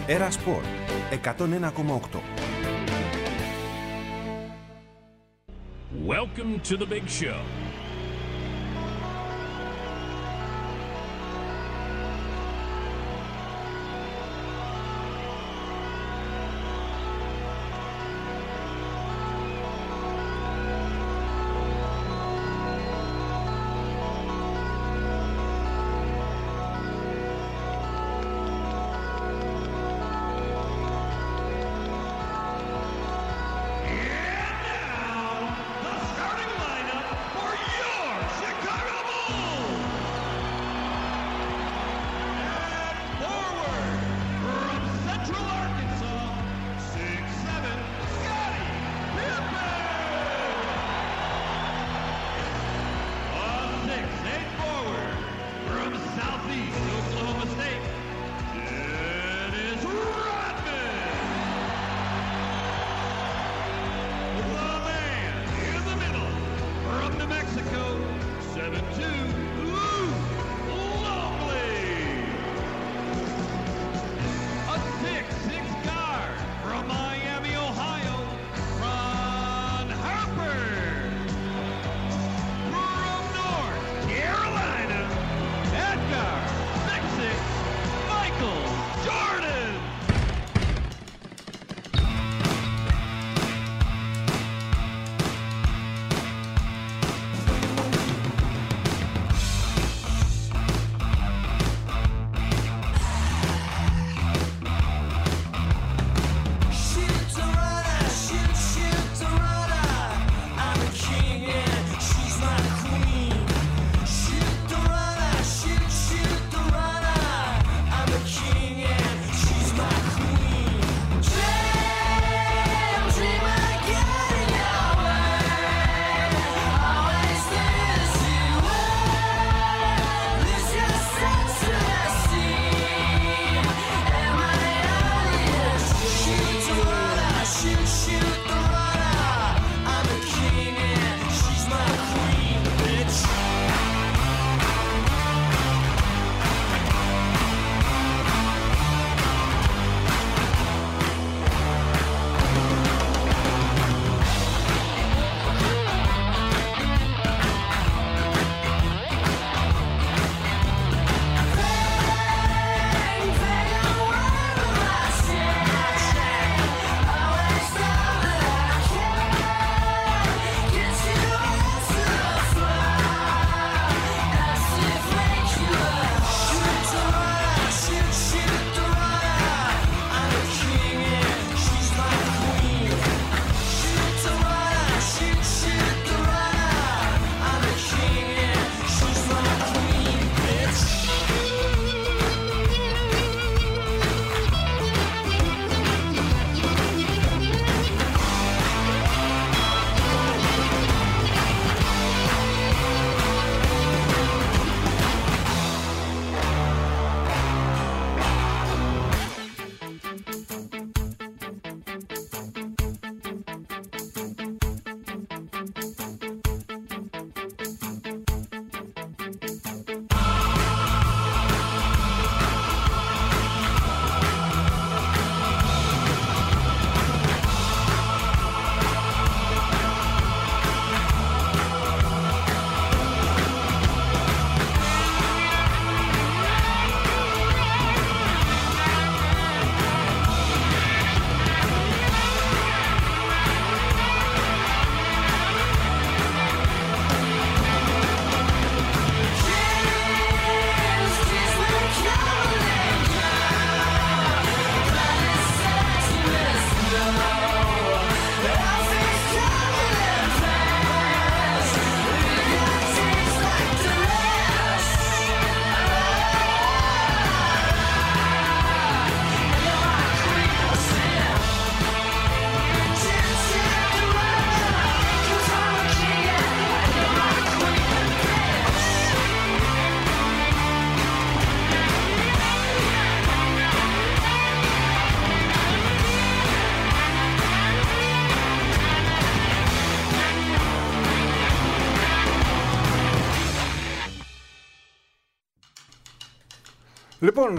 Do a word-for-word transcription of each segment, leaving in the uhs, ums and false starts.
Έρα Σπορ εκατόν ένα κόμμα οκτώ. Welcome to the big show. Λοιπόν,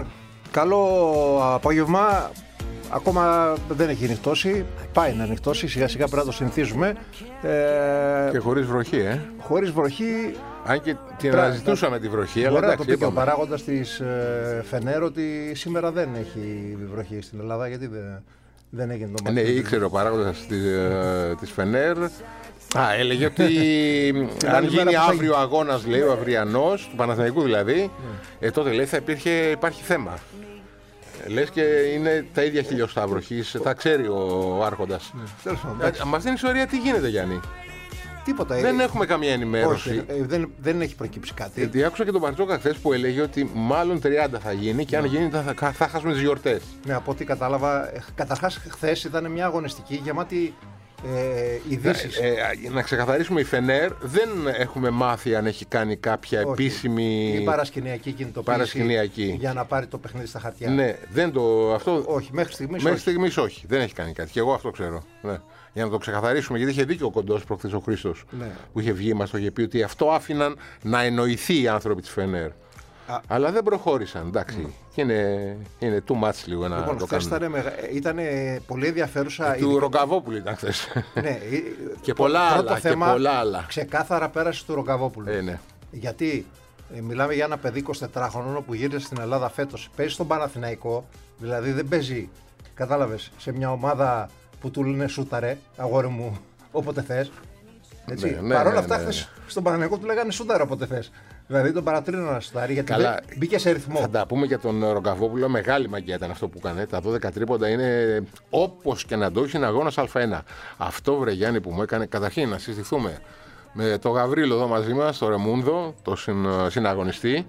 Καλό απόγευμα. Ακόμα δεν έχει νυχτώσει. Πάει να νυχτώσει. Σιγά σιγά πρέπει να το συνηθίζουμε. Ε... Και χωρίς βροχή, ε. Χωρίς βροχή. Αν και την αναζητούσαμε τη βροχή, αλλά εντάξει. Μπορεί να το πει και ο παράγοντας της ε, Φενέρ ότι σήμερα δεν έχει βροχή στην Ελλάδα. Γιατί δεν, δεν έγινε το μάτι. Ναι, ήξερε ο παράγοντας της, ε, της Φενέρ. Α, έλεγε ότι αν γίνει αύριο αγώνας, λέει, ο αυριανός, του Παναθηναϊκού δηλαδή, mm. ε, τότε λέει θα υπήρχε, υπάρχει θέμα. Λες και είναι τα ίδια χιλιοστά βροχής, τα ξέρει ο Άρχοντας. Mm. Ε, μας δίνει ιστορία τι γίνεται, Γιάννη. Τίποτα. Δεν ε, έχουμε καμία ενημέρωση. Όχι, ε, δεν, δεν έχει προκύψει κάτι. Γιατί άκουσα και τον Μπαρτζόκα χθες που έλεγε ότι μάλλον τριάντα θα γίνει και αν γίνει θα, θα, θα χάσουμε τις γιορτές. Ναι, από ό,τι κατάλαβα, καταρχάς χθες ήταν μια αγωνιστική γεμάτη ε, ειδήσεις. Ε, ε, να ξεκαθαρίσουμε, η Φενέρ δεν έχουμε μάθει αν έχει κάνει κάποια όχι, επίσημη. Η παρασκηνιακή κινητοποίηση παρασκηνιακή. Για να πάρει το παιχνίδι στα χαρτιά. Ναι, δεν το. Αυτό... Όχι, μέχρι στιγμής μέχρι όχι. στιγμής όχι. Δεν έχει κάνει κάτι. Και εγώ αυτό ξέρω. Ναι. Για να το ξεκαθαρίσουμε, γιατί είχε δίκιο ο Κοντός προχθές ο Χρήστος, ναι. που είχε βγει, μας το είχε πει ότι αυτό άφηναν να εννοηθεί οι άνθρωποι της Φενέρ. Α. Αλλά δεν προχώρησαν, εντάξει. Mm. Και είναι, είναι too much λίγο να λοιπόν, το κάνουν. Ήταν, ήταν πολύ ενδιαφέρουσα. Του Ρογκαβόπουλου ήταν χθες. Ναι, και, πολλά άλλα, θέμα, και πολλά άλλα. Ξεκάθαρα πέρασε του Ρογκαβόπουλου. Ε, ναι. Γιατί ε, μιλάμε για ένα παιδί εικοσιτετράχρονο που γύρισε στην Ελλάδα φέτος. Παίζει στον Παναθηναϊκό, δηλαδή δεν παίζει, κατάλαβες, σε μια ομάδα που του λένε σούταρε, αγόρι μου, όποτε θες. Έτσι. Ναι, ναι, παρ' όλα ναι, αυτά, ναι, ναι. Χθες στον Παναθηναϊκό του λέγανε σούταρε όποτε θες. Δηλαδή τον παρατρύνω να σουτάρει γιατί καλά, μπήκε σε ρυθμό. Θα τα πούμε για τον Ρογκαβόπουλο. Μεγάλη μαγεία ήταν αυτό που έκανε. Τα δώδεκα τρίποντα είναι όπως και να το έχει, είναι αγώνας Α1. Αυτό, βρε Γιάννη, που μου έκανε. Καταρχήν να συστηθούμε με τον Γαβρίλο εδώ μαζί μας, τον Ρεμούνδο, τον συν, συναγωνιστή.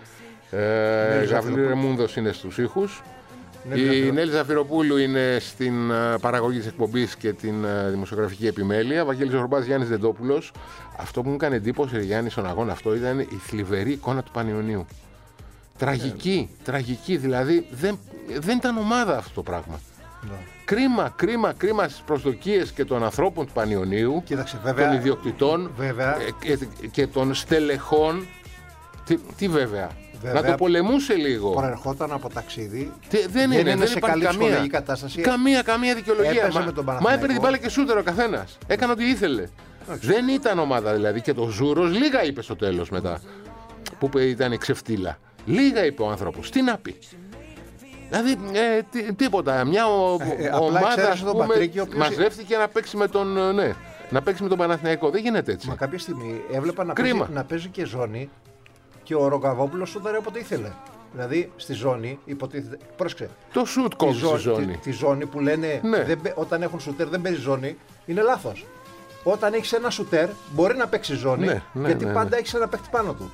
Ε, Γαβρίλο Ρεμούνδος είναι στους ήχους. Ναι, η Νέλη Ζαφυροπούλου είναι στην uh, παραγωγή της εκπομπής και την uh, δημοσιογραφική επιμέλεια. Βαγγέλης Ζορμπάς, Γιάννης Δεντόπουλος. Αυτό που μου έκανε εντύπωση, Γιάννη, στον αγώνα αυτό ήταν η θλιβερή εικόνα του Πανιωνίου. Τραγική, yeah. τραγική. Δηλαδή δεν, δεν ήταν ομάδα αυτό το πράγμα. Yeah. Κρίμα, κρίμα, κρίμα στις προσδοκίες και των ανθρώπων του Πανιωνίου, Κοίταξε, βέβαια, των ιδιοκτητών βέβαια. Και, και των στελεχών. Τι, τι βέβαια. Βέβαια, να το πολεμούσε λίγο. Προερχόταν από ταξίδι. Τι, δεν είναι, δεν, δεν σε υπάρχει καλή καμία, κατάσταση. καμία, καμία δικαιολογία. Μα, μα έπαιρνε την μπάλα και σούτερ ο καθένας. Έκανε ό,τι ήθελε. Άξι. Δεν ήταν ομάδα δηλαδή. Και το Ζούρος λίγα είπε στο τέλος μετά. Που ήταν η ξεφτύλα. Λίγα είπε ο άνθρωπος. Τι να πει. Δηλαδή ε, τί, τίποτα. Μια ο, ε, ομάδα που οποίος... μαζεύτηκε να παίξει με τον. Ναι, να παίξει με τον Παναθηναϊκό. Δεν γίνεται έτσι. Μα κάποια στιγμή έβλεπα να παίζει, να παίζει και ζώνη. Και ο Ρογκαβόπουλος σούταρε όποτε ήθελε. Δηλαδή στη ζώνη υποτίθεται. Πρόσεξε. Το σουτ κόβει στη ζώνη. Τη, τη ζώνη που λένε ναι. δεν, όταν έχουν σουτέρ δεν παίζει ζώνη είναι λάθος. Όταν έχεις ένα σουτέρ μπορεί να παίξει ζώνη ναι, ναι, γιατί ναι, ναι. πάντα έχεις ένα παίκτη πάνω του.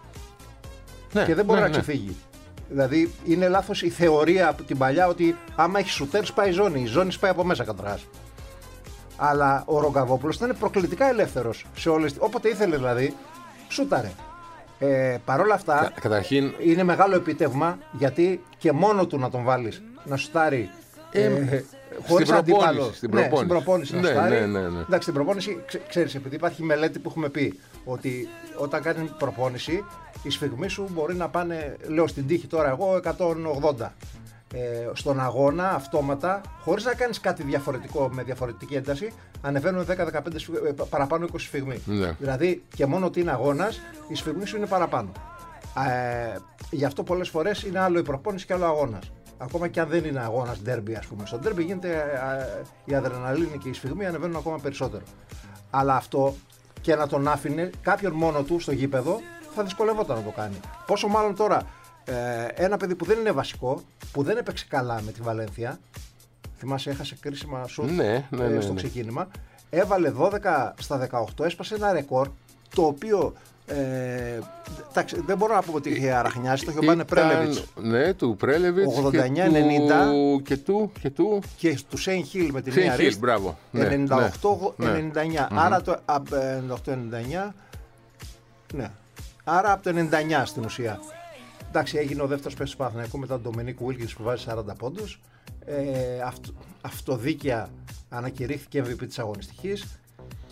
Ναι, και δεν μπορεί ναι, να ξεφύγει. Ναι. Δηλαδή είναι λάθος η θεωρία από την παλιά ότι άμα έχει σουτέρ σπάει ζώνη. Η ζώνη σπάει από μέσα καταρχάς. Αλλά ο Ρογκαβόπουλος ήταν προκλητικά ελεύθερος σε όλες. Όποτε ήθελε δηλαδή σούταρε. Ε, Παρ' όλα αυτά, Κα, καταρχήν... είναι μεγάλο επιτεύγμα γιατί και μόνο του να τον βάλεις να σουτάρει ε, ε, χωρίς αντίπαλο. Στην προπόνηση, ναι, στην προπόνηση ναι, να σουτάρει. Ναι, ναι, ναι. Εντάξει, στην προπόνηση, ξέ, ξέρεις, επειδή υπάρχει μελέτη που έχουμε πει ότι όταν κάνει προπόνηση, οι σφιγμοί σου μπορεί να πάνε, λέω στην τύχη τώρα εγώ, εκατόν ογδόντα. Ε, στον αγώνα αυτόματα, χωρίς να κάνεις κάτι διαφορετικό με διαφορετική ένταση, ανεβαίνουν δέκα με δεκαπέντε παραπάνω είκοσι σφιγμοί. Ναι. Δηλαδή και μόνο ότι είναι αγώνας, οι σφιγμοί σου είναι παραπάνω. Ε, γι' αυτό πολλές φορές είναι άλλο η προπόνηση και άλλο αγώνας. Ακόμα και αν δεν είναι αγώνας ντέρμπι, ας πούμε. Στο ντέρμπι γίνεται ε, η αδρεναλίνη και οι σφιγμοί ανεβαίνουν ακόμα περισσότερο. Αλλά αυτό και να τον άφηνε κάποιον μόνο του στο γήπεδο θα δυσκολεύονταν να το κάνει. Πόσο μάλλον τώρα. Ε, ένα παιδί που δεν είναι βασικό, που δεν έπαιξε καλά με τη Βαλένθια, θυμάσαι έχασε κρίσιμα σουτ ναι, ναι, ναι, ναι. στο ξεκίνημα, έβαλε δώδεκα στα δεκαοκτώ, έσπασε ένα ρεκόρ το οποίο ε, τάξη, δεν μπορώ να πω ότι είχε αραχνιάσει, το είχε ο Μπάνε Πρέλεβιτς. Ναι, του Πρέλεβιτς ογδόντα εννιά ενενήντα και του και του και του Σέιν Χιλ με την Σέιν μία Χιλ, μπράβο. ενενήντα οκτώ ενενήντα εννιά. Ναι. Άρα το ενενήντα οκτώ ενενήντα εννιά. Ναι. Άρα από το ενενήντα εννιά στην ουσία. Εντάξει, έγινε ο δεύτερος παίκτης του Παναθηναϊκού μετά τον Ντομινίκ Βίλκινς που βάζει σαράντα πόντους. Ε, αυτο, αυτοδίκαια ανακηρύχθηκε εμ βι πι της αγωνιστικής και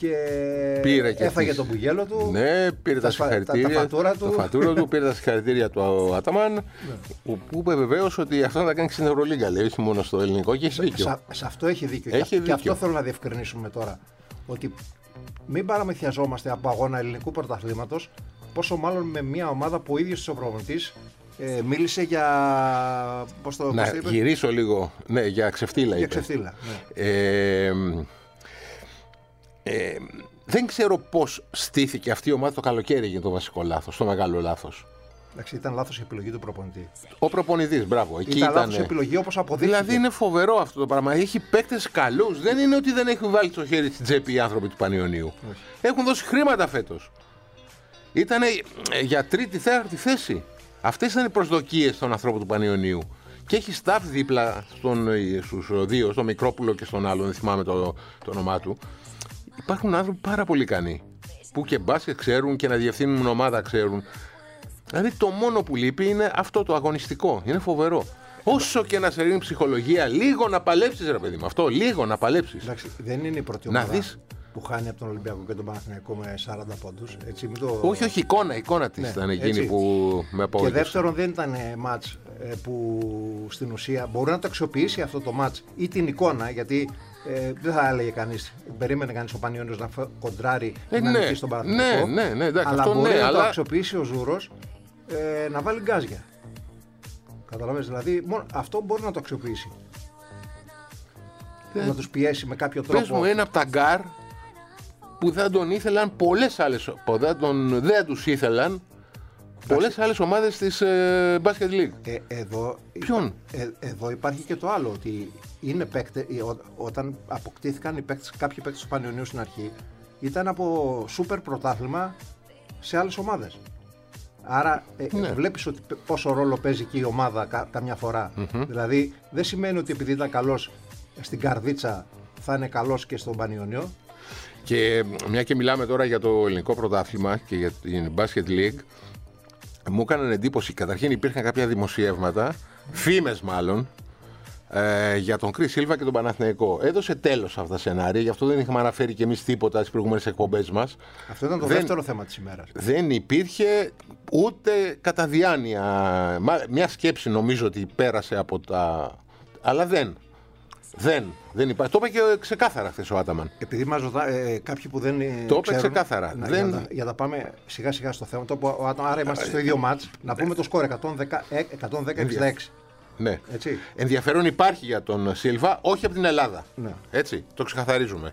και, πήρε και έφαγε αυτής. τον μπουγέλο του. Ναι, πήρε τα, τα συγχαρητήρια. Τα, τα φατούρα του. Το φατούρο του, πήρε τα συγχαρητήρια του Άταμαν. Ναι. Που, που είπε βεβαίως ότι αυτό θα κάνει στην Ευρωλίγκα, λέει, όχι μόνο στο ελληνικό, και έχει δίκιο. Σε, σε αυτό έχει δίκιο. Έχει και, δίκιο. Και αυτό θέλω να διευκρινίσουμε τώρα. Ότι μην παραμυθιαζόμαστε από αγώνα ελληνικού πρωταθλήματος, πόσο μάλλον με μια ομάδα που ο ίδιος ο προπονητής ε, μίλησε για. Πώς το, να πώς το είπε? γυρίσω λίγο. Ναι, για ξεφτύλα. Για είπε. ξεφτύλα. Ναι. Ε, ε, δεν ξέρω πώς στήθηκε αυτή η ομάδα το καλοκαίρι για το βασικό λάθος, το μεγάλο λάθος. Εντάξει, ήταν λάθος η επιλογή του προπονητή. Ο προπονητής, μπράβο. Εκεί ήταν ήταν λάθος η επιλογή όπως αποδείχθηκε. Δηλαδή είναι φοβερό αυτό το πράγμα. Έχει παίκτες καλούς. Δεν είναι ότι δεν έχουν βάλει το χέρι στην τσέπη οι άνθρωποι του Πανιωνίου. Όχι. Έχουν δώσει χρήματα φέτος. Ήταν για τρίτη, τέταρτη θέση. Αυτές ήταν οι προσδοκίες των ανθρώπων του Πανιωνίου. Και έχει staff δίπλα στον, στους δύο, στον Μικρόπουλο και στον άλλον, δεν θυμάμαι το, το όνομά του. Υπάρχουν άνθρωποι πάρα πολύ ικανοί. Που και μπάσκετ ξέρουν και να διευθύνουν ομάδα ξέρουν. Δηλαδή το μόνο που λείπει είναι αυτό το αγωνιστικό. Είναι φοβερό. Όσο και να σε ρίχνει ψυχολογία, λίγο να παλέψεις, ρε παιδί μου. Αυτό, λίγο να παλέψεις. Εντάξει, δεν είναι η πρώτη Να ομάδα δεις. που χάνει από τον Ολυμπιακό και τον Παναθηναϊκό με σαράντα πόντους. Έτσι, μην το... Όχι, όχι, εικόνα, εικόνα της Ναι, ήταν εκείνη έτσι. που με Και απογοήτευσε. δεύτερον, δεν ήταν μάτς ε, που στην ουσία μπορεί να το αξιοποιήσει αυτό το μάτς ή την εικόνα, γιατί ε, δεν θα έλεγε κανείς, περίμενε κανείς ο Πανιώνιος να φε- κοντράρει Ε, να ναι, νικήσει τον Παναθηναϊκό. ναι, ναι, ναι, εντάξει, αλλά αυτό μπορεί ναι, να αλλά- το αξιοποιήσει ο Ζούρος ε, να βάλει γκάζια. Καταλαβαίνεις, δηλαδή μόνο αυτό μπορεί να το αξιοποιήσει. Ε, να τους πιέσει με κάποιο Πες τρόπο. μου ένα από τα γκάρ που δεν τον ήθελαν πολλές άλλες, που δεν, τον, δεν τους ήθελαν πολλές άλλες ομάδες της ε, Basket League. Ε, εδώ, Ποιον? Ε, εδώ υπάρχει και το άλλο, ότι είναι παίκτε, ε, ό, όταν αποκτήθηκαν οι παίκτες, κάποιοι παίκτες του Πανιωνίου στην αρχή, ήταν από σούπερ πρωτάθλημα σε άλλες ομάδες. Άρα ε, Ναι. βλέπεις ότι π- πόσο ρόλο παίζει και η ομάδα κα, καμιά φορά. Δηλαδή δεν σημαίνει ότι επειδή ήταν καλός στην Καρδίτσα θα είναι καλός και στον Πανιωνίο. Και μια και μιλάμε τώρα για το ελληνικό πρωτάθλημα και για την Basket League, μου έκαναν εντύπωση. Καταρχήν υπήρχαν κάποια δημοσιεύματα, φήμες μάλλον, ε, για τον Κρις Σίλβα και τον Παναθηναϊκό. Έδωσε τέλος αυτά τα σενάρια, γι' αυτό δεν είχαμε αναφέρει κι εμείς τίποτα στις προηγούμενες εκπομπές μας. Αυτό ήταν το Δεν- δεύτερο θέμα της ημέρας. Δεν υπήρχε ούτε κατά διάνοια. Μα- Μια σκέψη νομίζω ότι πέρασε από τα. Αλλά δεν. Δεν. Δεν υπάρχει. Το είπε και ξεκάθαρα χθες ο Άταμαν. Επειδή μας ρωτά ε, κάποιοι που δεν. ε, Το είπε ξέρουν, ξεκάθαρα. να- Δεν- Για, να, για να πάμε σιγά σιγά στο θέμα. Το, που ο Άτο- άρα είμαστε στο ίδιο μάτς. Να πούμε το σκορ εκατόν δέκα εξήντα έξι. Ναι. Έτσι. Ενδιαφέρον υπάρχει για τον Σίλβα, όχι από την Ελλάδα. Ναι. Έτσι. Το ξεκαθαρίζουμε.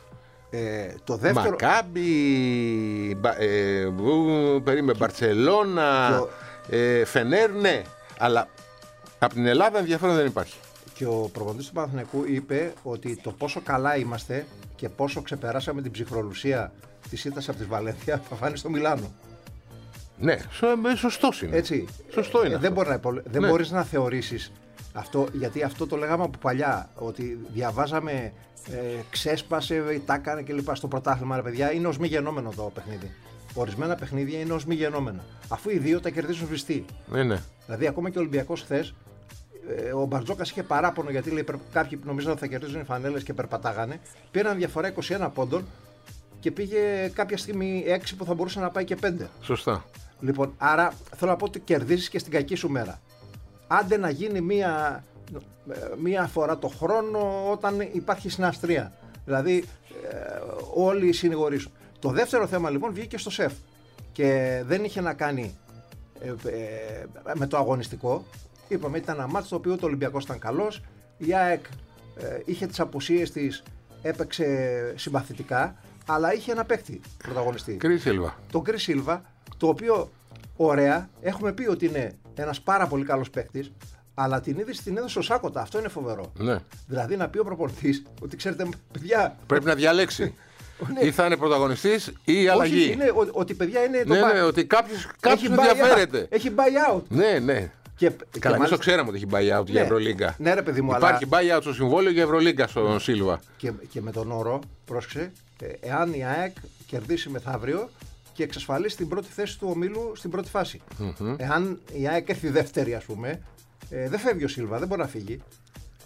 Ε, το δεύτερο. Μακάμπι. Μπα- Ε, ου, περίμενε. Μπαρτσελώνα. Ποιο- Ε, Φενέρ, ναι. Αλλά από την Ελλάδα ενδιαφέρον δεν υπάρχει. Και ο προπονητής του Παναθηναϊκού είπε ότι το πόσο καλά είμαστε και πόσο ξεπεράσαμε την ψυχρολουσία της ήττας από τη Βαλένθια θα φάνει στο Μιλάνο. Ναι, σω- σωστός είναι. Έτσι. Σωστό είναι Ε, αυτό. δεν μπορεί να, υπολε- δεν Ναι. μπορείς να θεωρήσεις αυτό, γιατί αυτό το λέγαμε από παλιά, ότι διαβάζαμε ε, ξέσπασε, τα έκανε κλπ. Στο πρωτάθλημα, ρε παιδιά, είναι ως μη γενόμενο το παιχνίδι. Ορισμένα παιχνίδια είναι ως μη γενόμενα. Αφού οι δύο τα κερδίζουν σβηστοί. Ναι, ναι. Δηλαδή, ακόμα και ο Ολυμπιακός χθες, ε, ο Μπαρτζόκας είχε παράπονο γιατί λέει, «Περ- κάποιοι που νομίζαν ότι θα κερδίζουν οι φανέλες και περπατάγανε. Πήραν διαφορά είκοσι ένα πόντων και πήγε κάποια στιγμή έξι που θα μπορούσε να πάει και πέντε. Σωστά. Λοιπόν, άρα θέλω να πω ότι κερδίζεις και στην κακή σου μέρα. Άντε να γίνει μία, μία φορά το χρόνο όταν υπάρχει συναστρία. Δηλαδή ε, όλοι συνηγορήσουν. Το δεύτερο θέμα λοιπόν βγήκε στο ΣΕΦ και δεν είχε να κάνει ε, ε, με το αγωνιστικό. Είπαμε ήταν ένα μάτς το οποίο το Ολυμπιακός ήταν καλός. Η ΑΕΚ ε, είχε τις απουσίες της, έπαιξε συμπαθητικά, αλλά είχε ένα παίκτη πρωταγωνιστή. Κρι Σίλβα. Τον Κρι Σίλβα, το οποίο ωραία, έχουμε πει ότι είναι ένας πάρα πολύ καλός παίκτης, αλλά την είδηση την έδωσε ο Σάκοτα. Αυτό είναι φοβερό. Ναι. Δηλαδή να πει ο προπονητής ότι ξέρετε, παιδιά. Πρέπει να διαλέξει. Ναι. Ή θα είναι πρωταγωνιστής ή η αλλαγή. Όχι, είναι ο- ότι παιδιά είναι το Ναι, buy- ναι, ότι κάποιος, έχει κάποιος buy out. ενδιαφέρεται. Έχει buy out. Ναι, ναι. Και, Καλά, και εμείς το μάλιστα- ξέραμε ότι έχει buyout για Ναι. Ευρωλίγκα. Ναι, ρε παιδί μου, Υπάρχει αλλά buyout στο συμβόλαιο για Ευρωλίγκα στον Σίλβα. και, και με τον όρο, πρόσεξε, ε, εάν η ΑΕΚ κερδίσει μεθαύριο και εξασφαλίσει την πρώτη θέση του ομίλου στην πρώτη φάση. Εάν η ΑΕΚ έρθει δεύτερη, ας πούμε, ε, δεν φεύγει ο Σίλβα, δεν μπορεί να φύγει.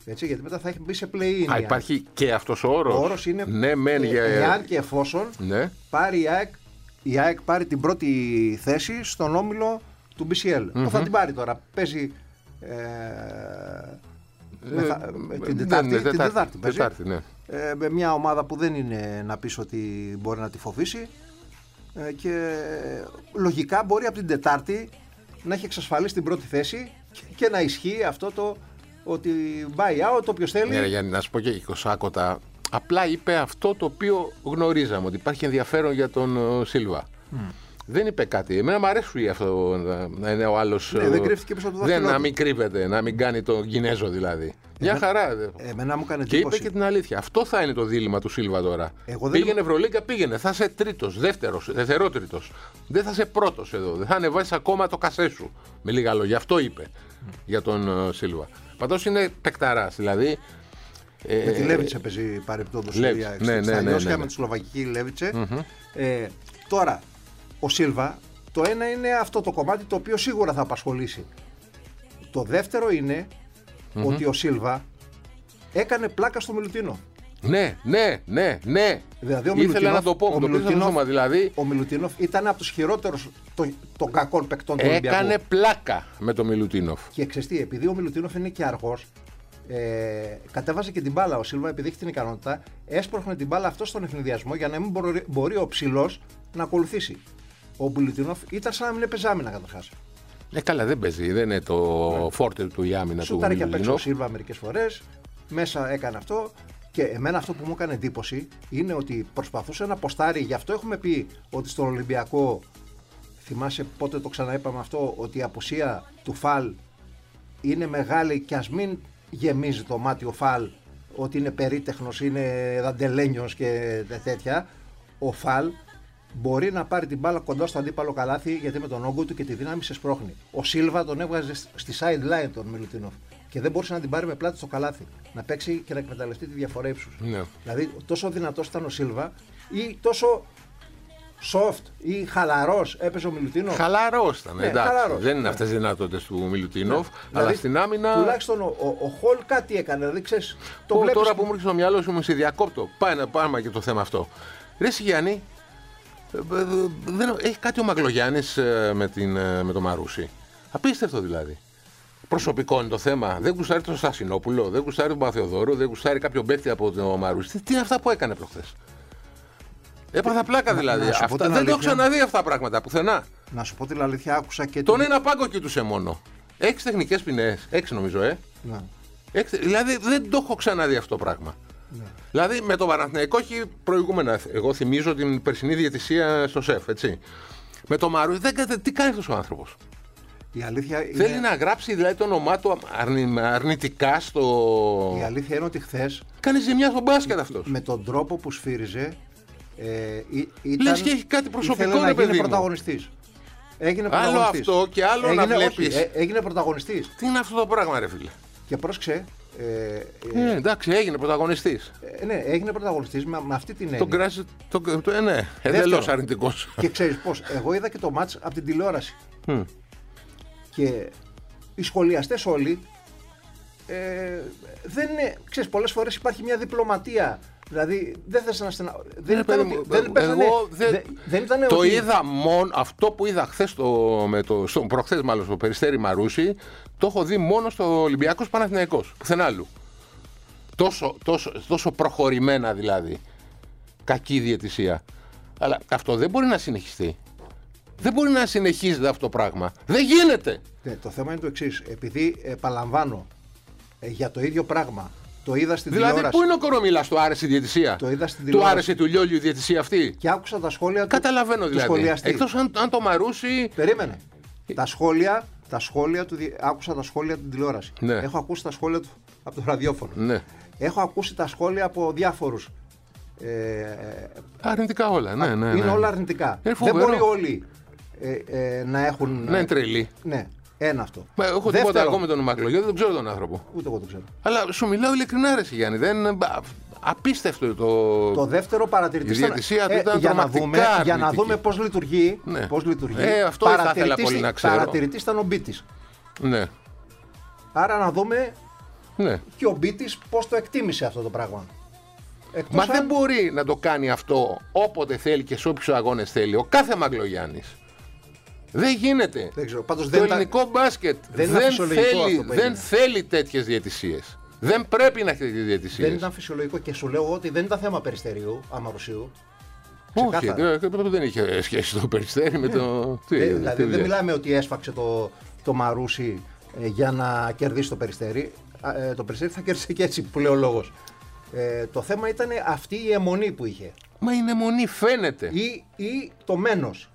Έτσι, γιατί μετά θα έχει μπει σε play-in. Α, υπάρχει και αυτός ο όρος. Ο όρος είναι ναι, μεν, ε, για... εάν και εφόσον ναι. πάρει η ΑΕΚ, η ΑΕΚ πάρει την πρώτη θέση στον όμιλο του μπι σι ελ. Mm-hmm. Που θα την πάρει τώρα. Παίζει ε, με, θα, με την Τετάρτη. Ναι, ναι, την Τετάρτη, τετάρτη ναι. ε, με μια ομάδα που δεν είναι να πεις ότι μπορεί να τη φοβήσει. Ε, και λογικά μπορεί από την Τετάρτη να έχει εξασφαλίσει την πρώτη θέση και, και να ισχύει αυτό το ότι buy out όποιος θέλει. Ναι, Γιάννη, να σου πω και η Κοσάκοτα απλά είπε αυτό το οποίο γνωρίζαμε, ότι υπάρχει ενδιαφέρον για τον uh, Σίλβα. Mm. Δεν είπε κάτι. Εμένα μου αρέσει αυτό να είναι ο άλλος. Ναι, δεν κρύφτηκε πίσω από το δάχτυλο. Να μην κρύβεται, να μην κάνει τον Κινέζο δηλαδή. Μια Εμένα, χαρά. Εμένα μου έκανε και εντύπωση. είπε και την αλήθεια. Αυτό θα είναι το δίλημμα του Σίλβα τώρα. Εγώ πήγαινε δεν... Ευρωλίγκα, πήγαινε. Θα είσαι τρίτος, δεύτερος, δευτερότριτος. Δεν θα είσαι πρώτος εδώ. Δεν θα ανεβάσει ακόμα το κασέ σου. Με λίγα λόγια. Αυτό είπε mm. για τον uh, Σίλβα. Παντός είναι παικταράς. Δηλαδή. Με τη Λέβιτσε παίζει παρεπτόντως. Ναι, ναι, ναι, ναι, ναι. Με τη Σλοβακική Λέβιτσε. Mm-hmm. Ε, τώρα, ο Σίλβα, το ένα είναι αυτό το κομμάτι το οποίο σίγουρα θα απασχολήσει. Το δεύτερο είναι mm-hmm. ότι ο Σίλβα έκανε πλάκα στο Μιλουτίνο. Ναι, ναι, ναι, ναι. Δηλαδή, ο ήθελα να το πω. Ο, το Μιλουτίνοφ, δηλαδή, ο Μιλουτίνοφ ήταν από τους χειρότερους των, των κακών παικτών του Ολυμπιακού. Έκανε πλάκα με τον Μιλουτίνοφ. Και ξέρεις τι, επειδή ο Μιλουτίνοφ είναι και αργός, ε, κατέβαζε και την μπάλα ο Σίλβα, επειδή έχει την ικανότητα, έσπροχνε την μπάλα αυτό στον ευνηδιασμό για να μην μπορεί, μπορεί ο ψηλός να ακολουθήσει. Ο Μιλουτίνοφ ήταν σαν να μην έπαιζε άμυνα καταρχάς. Ε, καλά, δεν παίζει, δεν είναι το ναι. φόρτε του η άμυνα του. Σούταρε και απ' έξω ο Σίλβα μερικές φορές, μέσα έκανε αυτό. Και εμένα αυτό που μου έκανε εντύπωση είναι ότι προσπαθούσε να ποστάρει. Γι' αυτό έχουμε πει ότι στον Ολυμπιακό, θυμάσαι πότε το ξαναείπαμε αυτό, ότι η απουσία του Φαλ είναι μεγάλη και ας μην γεμίζει το μάτι ο Φαλ ότι είναι περίτεχνος, είναι δαντελένιος και τέτοια. Ο Φαλ μπορεί να πάρει την μπάλα κοντά στο αντίπαλο καλάθι, γιατί με τον όγκο του και τη δύναμη σε σπρώχνει. Ο Σίλβα τον έβγαζε στη sideline τον Μιλουτίνοφ και δεν μπορούσε να την πάρει με πλάτη στο καλάθι. Να παίξει και να εκμεταλλευτεί τη διαφορά ύψους. Ναι. Δηλαδή, τόσο δυνατός ήταν ο Σίλβα ή τόσο soft ή χαλαρός έπαιζε ο Μιλουτίνοφ. Χαλαρός ήταν, ναι, εντάξει. Χαλαρός. Δεν είναι ναι. αυτές οι δυνατότητες του Μιλουτίνοφ, ναι. αλλά δηλαδή, στην άμυνα. Τουλάχιστον ο, ο, ο Χολ κάτι έκανε. Δηλαδή, ξέρεις, το Πω, βλέπεις... Τώρα που μου έρχεται στο μυαλό σου, μου σε διακόπτω. Πάει να πάμε και το θέμα αυτό. Ρε Γιάννη, δεν, έχει κάτι ο Μαγκλογιάννης με, την, με το Μαρούσι. Απίστευτο δηλαδή. Προσωπικό είναι το θέμα. Δεν γουστάρει τον Στασινόπουλο, δεν γουστάρει τον Παθεοδόρο, δεν γουστάρει κάποιο παίκτη από τον Μαρούσι. Τι, τι είναι αυτά που έκανε προχθές. Έπαθα πλάκα δηλαδή. Να, να αυτά, δεν αλήθεια. Το έχω ξαναδεί αυτά τα πράγματα πουθενά. Να σου πω την αλήθεια, άκουσα και. Τον την... ένα πάγκο κοιτούσε μόνο. Έξι τεχνικές ποινές. Έξι νομίζω, ε. Να. Έξι, δηλαδή δεν το έχω ξαναδεί αυτό το πράγμα. Ναι. Δηλαδή με τον Παναθηναϊκό έχει προηγούμενα. Εγώ θυμίζω την περσινή διαιτησία στο ΣΕΦ, έτσι. Με τον Μαρούσι, δεν, τι κάνει αυτός ο άνθρωπος. Η αλήθεια είναι... Θέλει να γράψει δηλαδή το όνομά του αρνη, αρνητικά στο. Η αλήθεια είναι ότι χθες. Κάνει ζημιά στο μπάσκετ αυτός. Με τον τρόπο που σφύριζε. Ε, ήταν, λες και έχει κάτι προσωπικό, να ρε παιδί γίνει μου. πρωταγωνιστής. Έγινε άλλο πρωταγωνιστής. αυτό και άλλο έγινε, να βλέπεις. Όχι, ε, έγινε πρωταγωνιστής. Τι είναι αυτό το πράγμα, ρε φίλε. Και πρόσεξε. Ε, ε, εντάξει, έγινε πρωταγωνιστής. Ε, ναι, έγινε πρωταγωνιστής με, με αυτή την έννοια. Τον κράζει. Το, το, ε, ναι, εντελώς αρνητικός. Και ξέρεις πώς, εγώ είδα και το μάτς από την τηλεόραση. Mm. Και οι σχολιαστές όλοι. Ε, δεν είναι. Ξέρεις, πολλές φορές υπάρχει μια διπλωματία. Δηλαδή δεν θες να στενα... Δεν ήταν ότι... Δεν, πέσανε... δεν... δεν, δεν ήταν το ότι... είδα μόνο... Αυτό που είδα χθες το... με το... στο... προχθές μάλλον στο Περιστέρι Μαρούσι, το έχω δει μόνο στο Ολυμπιακός Παναθηναϊκός. Πουθενά άλλου. Τόσο, τόσο, τόσο προχωρημένα δηλαδή. Κακή διαιτησία. Αλλά αυτό δεν μπορεί να συνεχιστεί. Δεν μπορεί να συνεχίζεται αυτό το πράγμα. Δεν γίνεται. Ναι, το θέμα είναι το εξής. Επειδή επαναλαμβάνω ε, για το ίδιο πράγμα. Το είδα στην δηλαδή, τηλεόραση. πού είναι ο Κορομίλας, του άρεσε η διαιτησία. Το είδα στην τηλεόραση. Του άρεσε του Λιόλιου η διαιτησία αυτή. Και άκουσα τα σχόλια του. Καταλαβαίνω δηλαδή. Εκτός αν, αν το Μαρούσι. Περίμενε. Τα σχόλια, τα σχόλια του. Άκουσα τα σχόλια από την τηλεόραση. Ναι. Έχω ακούσει τα σχόλια του από το ραδιόφωνο. Ναι. Έχω ακούσει τα σχόλια από διάφορους. Ε, αρνητικά όλα. Ναι, ναι, ναι. Είναι όλα αρνητικά. Είναι δεν μπορεί όλοι ε, ε, να έχουν. Να είναι τρελή. Ναι. Ένα αυτό. Μα, έχω Δεύτερο... τίποτα ακόμα με τον Μαγκλογιάννη, δεν τον ξέρω τον άνθρωπο. Ούτε εγώ τον ξέρω. Αλλά σου μιλάω ειλικρινά, ρε Γιάννη. Δεν... Απίστευτο το. Το δεύτερο παρατηρητή. Η διαιτησία του ε, ήταν για, να δούμε, για να δούμε πώς λειτουργεί. Ναι. Πώς λειτουργεί. Ε, αυτό θα ήθελα πολύ να ξέρω. Παρατηρητής ήταν ο Μπίτης. Ναι. Άρα να δούμε Ναι. Και ο Μπίτης πώς το εκτίμησε αυτό το πράγμα. Εκτός Μα αν... δεν μπορεί να το κάνει αυτό όποτε θέλει και σε όποιους αγώνες θέλει. Ο κάθε Μαγκλογιάννης. Δεν γίνεται. Δεν ξέρω. Πάντως το δεν ελληνικό ήταν... μπάσκετ δεν, δεν, θέλει, δεν θέλει τέτοιες διαιτησίες. Δεν πρέπει να έχει τέτοιες διαιτησίες. Δεν ήταν φυσιολογικό και σου λέω ότι δεν ήταν θέμα Περιστερίου, Αμαρουσίου. Όχι, δεν, δεν είχε σχέση το Περιστέρι με το. τι, ε, δηλαδή τι δεν μιλάμε ότι έσφαξε το, το Μαρούσι ε, για να κερδίσει το Περιστέρι. Ε, το Περιστέρι θα κέρδισε και έτσι που λέει ο λόγος. Ε, το θέμα ήταν αυτή η αιμονή που είχε. Μα η αιμονή φαίνεται. Ή, ή το μένος.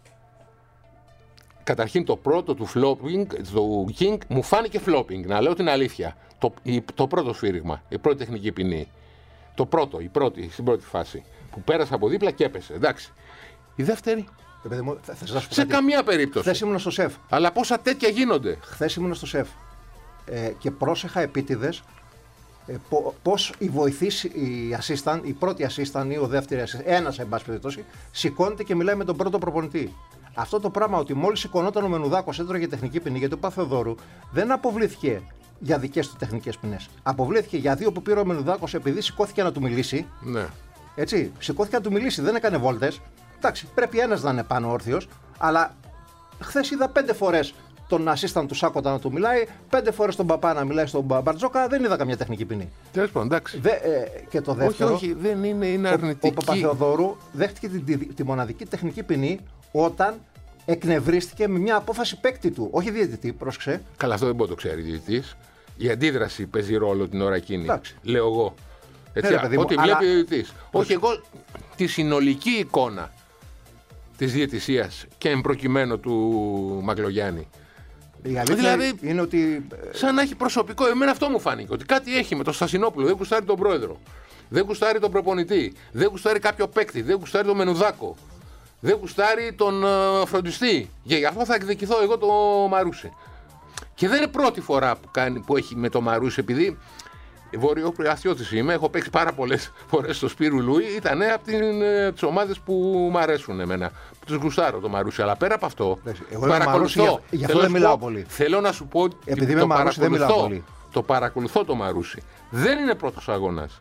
Καταρχήν το πρώτο του flopping, του King, μου φάνηκε flopping, να λέω την αλήθεια. Το, η, το πρώτο σφύριγμα, η πρώτη τεχνική ποινή. Το πρώτο, η πρώτη, στην πρώτη φάση. Που πέρασε από δίπλα και έπεσε. Εντάξει. Η δεύτερη. Μου, θα, θα σε κάτι. Καμία περίπτωση. Χθες ήμουν στο σεφ. Αλλά πόσα τέτοια γίνονται. Χθες ήμουν στο σεφ. Ε, και πρόσεχα επίτηδες ε, πώς η βοηθής, η assistant, η πρώτη assistant ή ο δεύτερη assistant, ένας εν πάση περιπτώσει, σηκώνεται και μιλάει με τον πρώτο προπονητή. Αυτό το πράγμα ότι μόλις σηκωνόταν ο Μενουδάκος έτρωγε τεχνική ποινή, γιατί ο Παθεοδόρου δεν αποβλήθηκε για δικές του τεχνικές ποινές. Αποβλήθηκε για δύο που πήρε ο Μενουδάκος επειδή σηκώθηκε να του μιλήσει. Ναι. Έτσι, σηκώθηκε να του μιλήσει, δεν έκανε βόλτες. Εντάξει, πρέπει ένας να είναι πάνω όρθιος, αλλά χθες είδα πέντε φορές τον assistant του Σάκοτα να του μιλάει, πέντε φορές τον Παπά να μιλάει στον Μπαρτζόκα, δεν είδα καμιά τεχνική ποινή. Τέλος πάντων, εντάξει. Δε, ε, και το δεύτερο. Όχι, όχι, δεν είναι, είναι αρνητική. Ο, ο Παπαθεοδόρου δέχτηκε τη, τη, τη μοναδική τεχνική ποινή όταν εκνευρίστηκε με μια απόφαση παίκτη του. Όχι διαιτητή, πρόσεξε. Καλά, αυτό δεν μπορεί να το ξέρει διαιτητής. Η αντίδραση παίζει ρόλο την ώρα εκείνη. Εντάξει. Λέω εγώ. Έτσι, ναι, παιδί μου, ό,τι αλλά... βλέπει ο διαιτητής. Όχι, εγώ τη συνολική εικόνα της διαιτησίας και εμπροκειμένου του Μαγκλογιάννη. Η αλήθεια δηλαδή, είναι ότι. Σαν να έχει προσωπικό. Εμένα αυτό μου φάνηκε. Ότι κάτι έχει με τον Στασινόπουλο. Δεν κουστάρει τον πρόεδρο. Δεν κουστάρει τον προπονητή. Δεν κουστάρει κάποιο παίκτη. Δεν κουστάρει τον Μενουδάκο. Δεν κουστάρει τον uh, φροντιστή. Και γι' αυτό θα εκδικηθώ εγώ το Μαρούσι. Και δεν είναι πρώτη φορά που, κάνει, που έχει με το Μαρούσι, επειδή βορειοπριαστιώτης είμαι. Έχω παίξει πάρα πολλές φορές στο Σπύρου Λούι. Ήταν από τις ομάδες που μου αρέσουν εμένα. Που τους γουστάρω το Μαρούσι. Αλλά πέρα από αυτό. Εγώ παρακολουθώ. Για, για αυτό δεν μιλάω πολύ. Θέλω να σου πω ότι επειδή το, Μαρούσι, δεν μιλάω πολύ. το παρακολουθώ το Μαρούσι. Δεν είναι πρώτος αγώνας.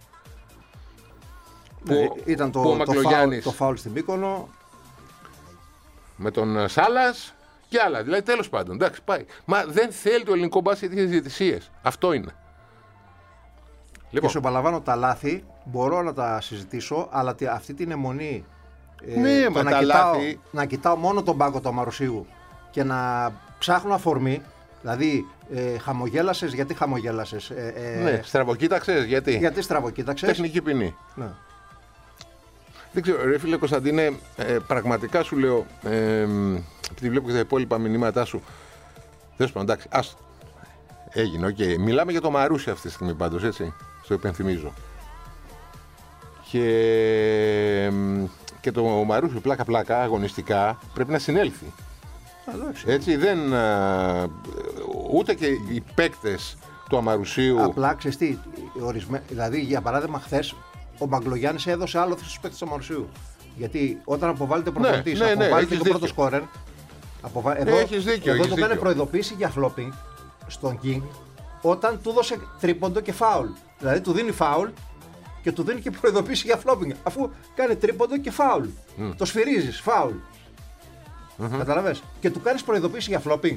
Ναι, που, ήταν το, το, φάουλ, το φάουλ στην Μύκονο. Με τον Σάλας και άλλα. Δηλαδή τέλος πάντων. Εντάξει, πάει. Μα δεν θέλει το ελληνικό μπάσκετ τις διαιτησίες. Αυτό είναι. Λοιπόν. Και σου επαναλαμβάνω τα λάθη, μπορώ να τα συζητήσω, αλλά αυτή την αιμονή ε, ναι, το να, κοιτάω, λάθη... να κοιτάω μόνο τον πάγκο του Μαρουσίου και να ψάχνω αφορμή, δηλαδή ε, χαμογέλασες, γιατί χαμογέλασες. Ε, ε, ναι, στραβοκοίταξες, γιατί. Γιατί στραβοκοίταξες. Τεχνική ποινή. Ναι. Δεν ξέρω, ρε φίλε Κωνσταντίνε, ε, πραγματικά σου λέω, ε, επειδή βλέπω και τα υπόλοιπα μηνύματά σου, τέλος πάντων, εντάξει, ας, έγινε, οκ. Okay. Μιλάμε για το Μαρούσι αυτή τη στιγμή πάντως, έτσι, στο υπενθυμίζω. Και, και το Μαρούσι πλάκα-πλάκα, αγωνιστικά, πρέπει να συνέλθει. Έτσι, δεν, ούτε και οι παίκτες του Αμαρουσίου... Απλά, ξέρεις τι, ορισμέ... δηλαδή, για παράδειγμα, χθες, ο Μαγκλογιάννης έδωσε άλλο στους παίκτες του Αμαρουσίου. Γιατί όταν αποβάλλεται προπονητής, ναι, ναι, αποβάλλεται ναι, το πρώτο σκόρερ. Αποβα... Εδώ, έχεις δίκιο, εδώ έχεις το κάνει προειδοποίηση για flopping στον King όταν του δώσε τρίποντο και φάουλ. Δηλαδή του δίνει φάουλ και του δίνει και προειδοποίηση για flopping. Αφού κάνει τρίποντο και φάουλ. Mm. Το σφυρίζεις, φάουλ. Mm-hmm. Καταλαβες. Και του κάνεις προειδοποίηση για flopping.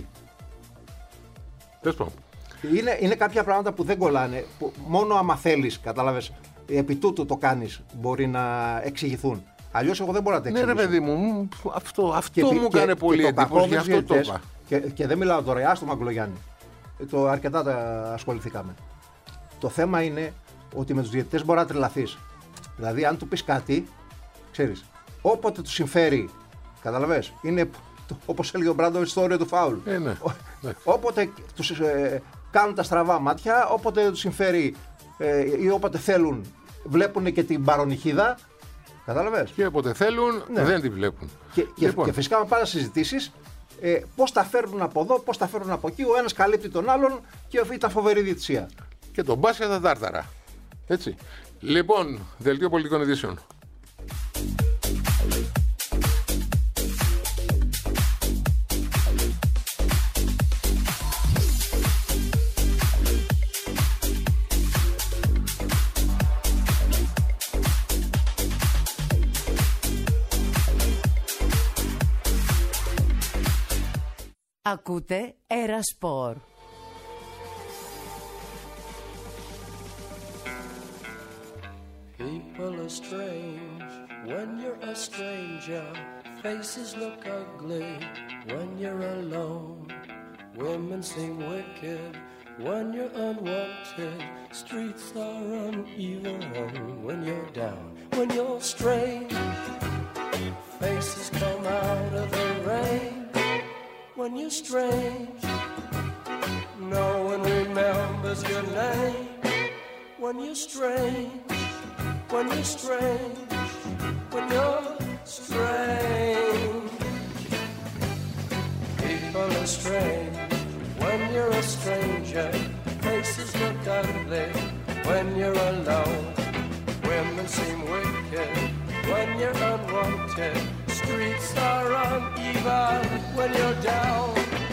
Πες πω. Είναι, είναι κάποια πράγματα που δεν κολλάνε. Που μόνο άμα θέλεις, κατάλαβες, επί τούτου το κάνεις, μπορεί να εξηγηθούν. Αλλιώς εγώ δεν μπορώ να τα εξηγήσω. Ναι, ρε παιδί μου, αυτό, αυτό και, μου και, έκανε πολύ εντύπωση. Γι' αυτό το είπα. Και, και δεν μιλάω τώρα, άστο Μαγκλογιάννη. Το αρκετά τα ασχοληθήκαμε. Το θέμα είναι ότι με τους διαιτητές μπορεί να τρελαθείς. Δηλαδή, αν του πεις κάτι, ξέρεις, όποτε του συμφέρει, καταλαβες, είναι όπως έλεγε ο Μπράντοβιτς στο όριο του φάουλ. Ε, ναι. Όποτε τους ε, κάνουν τα στραβά μάτια, όποτε τους συμφέρει ε, ή όποτε θέλουν, βλέπουν και την παρονυχίδα. Κατάλαβες. Και όποτε θέλουν, ναι, δεν τη βλέπουν. Και, και, λοιπόν. και φυσικά με πάνε συζητήσεις ε, πώς τα φέρνουν από εδώ, πώς τα φέρνουν από εκεί. Ο ένας καλύπτει τον άλλον και ήταν φοβερή διαιτησία. Και τον μπάσκετ τα τάρταρα. Έτσι. Λοιπόν, δελτίο πολιτικών ειδήσεων. Ακούτε Ερασπορ. People are strange when you're a stranger. Faces look ugly when you're alone. Women seem wicked when you're unwanted. Streets are uneven when you're down. When you're strange, faces come out of the rain. When you're strange, no one remembers your name. When you're strange, when you're strange, when you're strange. People are strange when you're a stranger. Faces look ugly when you're alone. Women seem wicked when you're unwanted. Streets are uneven when you're down.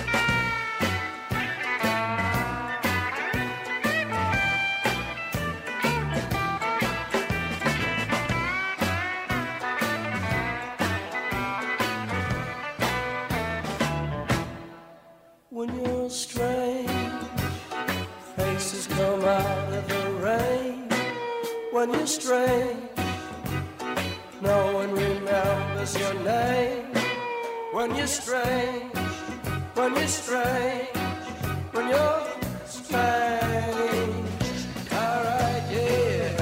When you're strange, faces come out of the rain. When you're strange, no one remembers your name. When you're strange, when you're strange, when you're strange. All right, yeah.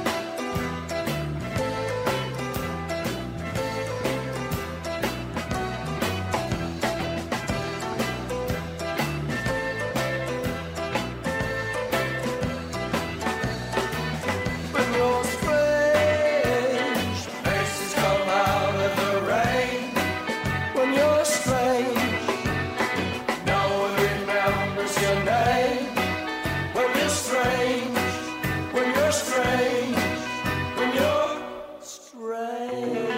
When you're strange, faces come out of the rain. When you're strange, no one remembers your name. When you're strange, when you're strange, when you're strange.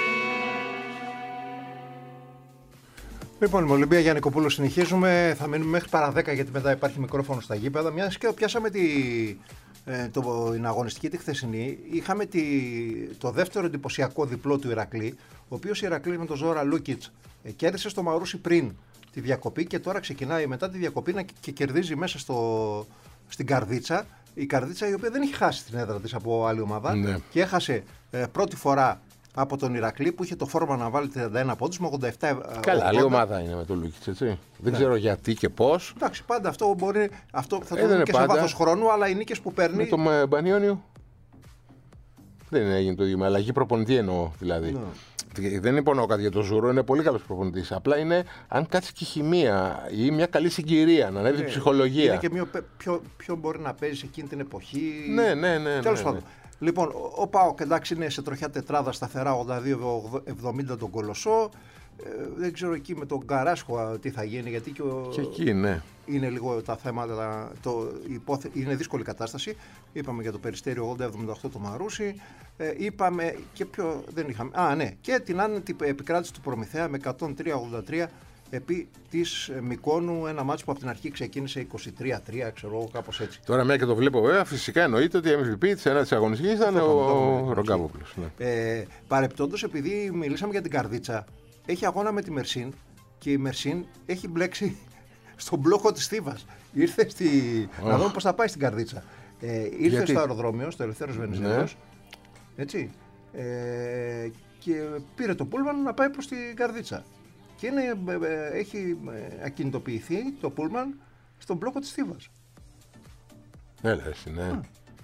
Λοιπόν, με Ολυμπία Γιαννικοπούλου συνεχίζουμε. Θα μείνουμε μέχρι παρά δέκα γιατί μετά υπάρχει μικρόφωνο στα γήπεδα. Μια και πιάσαμε τη, ε, το, την αγωνιστική τη χθεσινή, είχαμε τη, το δεύτερο εντυπωσιακό διπλό του Ηρακλή, ο οποίος Ηρακλής με τον Ζόρα Λούκιτς ε, κέρδισε στο Μαρούσι πριν τη διακοπή και τώρα ξεκινάει μετά τη διακοπή να, και κερδίζει μέσα στο, στην Καρδίτσα. Η Καρδίτσα η οποία δεν έχει χάσει την έδρα της από άλλη ομάδα Ναι. και έχασε ε, πρώτη φορά από τον Ηρακλή που είχε το φόρμα να βάλει τριάντα ένα πόντους με ογδόντα επτά. Καλά, άλλη ομάδα είναι με τον Λούκιτς, έτσι. Δεν ξέρω γιατί και πώς. Εντάξει, πάντα αυτό μπορεί. Αυτό θα Ε, το δεν δούμε είναι και σε πάντα. βάθος χρόνου, αλλά οι νίκες που παίρνει. Με τον ε, Μπανιόνιο. Δεν έγινε το ίδιο. Με αλλαγή προπονητή εννοώ δηλαδή. Ναι. Δεν υπονοώ κάτι για τον Ζούρο, είναι πολύ καλός προπονητής. Απλά είναι αν κάτσει και η χημεία ή μια καλή συγκυρία, να ανέβει η ψυχολογία. Είναι και ποιο, ποιο, ποιο μπορεί να παίζει σε εκείνη την εποχή. Ναι, ναι, ναι. Τέλος ναι, πάντων. ναι. Λοιπόν, ο, ο ΠΑΟΚ εντάξει είναι σε τροχιά τετράδα σταθερά ογδόντα δύο εβδομήντα τον Κολοσσό. Ε, δεν ξέρω εκεί με τον Καράσχο τι θα γίνει, γιατί και, ο, Και εκεί, ναι. είναι λίγο τα θέματα, το, υπόθε, είναι δύσκολη κατάσταση. Είπαμε για το Περιστέριο ογδόντα εβδομήντα οκτώ το Μαρούσι. Ε, είπαμε και ποιο δεν είχαμε. Α, ναι, και την άνετη επικράτηση του Προμηθέα με εκατόν τρία ογδόντα τρία επί της Μικόνου, ένα μάτσο που από την αρχή ξεκίνησε είκοσι τρία τρία, ξέρω εγώ, κάπως έτσι. Τώρα, μια και το βλέπω, βέβαια, φυσικά εννοείται ότι η εμ βι πι της ένατης αγωνιστικής ήταν Αυτό το ο είπαμε, Ρογκάβοπουλος. Ναι. Ε, παρεπτόντως, επειδή μιλήσαμε για την Καρδίτσα, έχει αγώνα με τη Μερσίν και η Μερσίν έχει μπλέξει στον μπλόκο της Θήβας. Ήρθε στη... Oh. να δούμε πώς θα πάει στην Καρδίτσα. Ε, ήρθε Γιατί? στο αεροδρόμιο, στο Ελευθέρος Βενιζέλος, Ναι. έτσι, ε, και πήρε το πούλμαν να πάει προς την Καρδίτσα. Και είναι, ε, έχει ε, ακινητοποιηθεί το πούλμαν στον μπλόκο της Θήβας. Ναι, λε, ναι.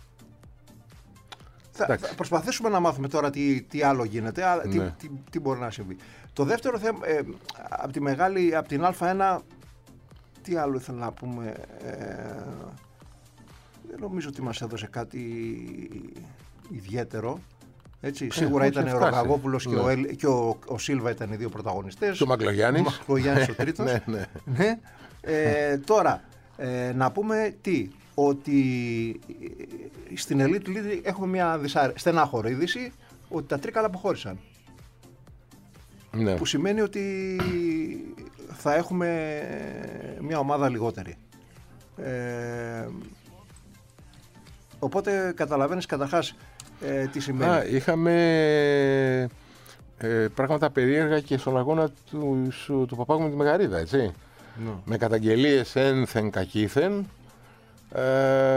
Θα, θα προσπαθήσουμε να μάθουμε τώρα τι, τι άλλο γίνεται, α, τι, Ναι. τι, τι μπορεί να συμβεί. Το δεύτερο θέμα, ε, από τη μεγάλη, από την Α1, τι άλλο ήθελα να πούμε, ε, δεν νομίζω ότι μας έδωσε κάτι ιδιαίτερο. Έτσι, Ε, σίγουρα όχι, ήταν ο φτάσει. Ρογαγόπουλος Ναι. και, ο, Ελ- και ο, ο Σίλβα ήταν οι δύο πρωταγωνιστές. Και ο Μακλογιάννης. Ο Μακλογιάννης ο τρίτος. Ναι, ναι. Ναι. Ε, τώρα, ε, να πούμε τι, ότι ε, στην Elite League έχουμε μια δυσάρε... στενάχωρη είδηση ότι τα Τρίκαλα αποχώρησαν. Ναι. Που σημαίνει ότι θα έχουμε μια ομάδα λιγότερη. Ε, οπότε καταλαβαίνεις καταρχάς ε, τι σημαίνει. Α, είχαμε ε, πράγματα περίεργα και στον αγώνα του, σου- του Παπάκου με τη Μεγαρίδα, έτσι. Ναι. Με καταγγελίες ένθεν κακήθεν. Ε,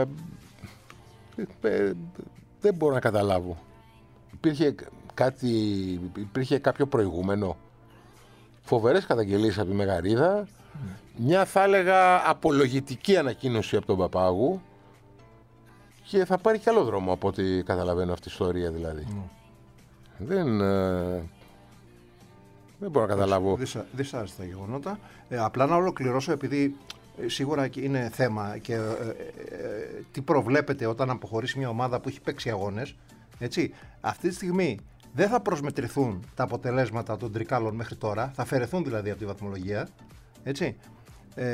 ε, δεν μπορώ να καταλάβω. Υπήρχε, κάτι, υπήρχε κάποιο προηγούμενο. Φοβερές καταγγελίες από τη Μεγαρίδα. Mm. Μια θα έλεγα απολογητική ανακοίνωση από τον Παπάγου. Και θα πάρει κι άλλο δρόμο από ό,τι καταλαβαίνω αυτή η ιστορία δηλαδή. Mm. Δεν, ε, δεν μπορώ να καταλάβω. Δυσα, δυσάρεστα γεγονότα. Ε, απλά να ολοκληρώσω επειδή ε, σίγουρα είναι θέμα και ε, ε, ε, τι προβλέπεται όταν αποχωρήσει μια ομάδα που έχει παίξει αγώνες. Έτσι, αυτή τη στιγμή δεν θα προσμετρηθούν τα αποτελέσματα των τρικάλων μέχρι τώρα, θα αφαιρεθούν δηλαδή από τη βαθμολογία. Έτσι. Ε,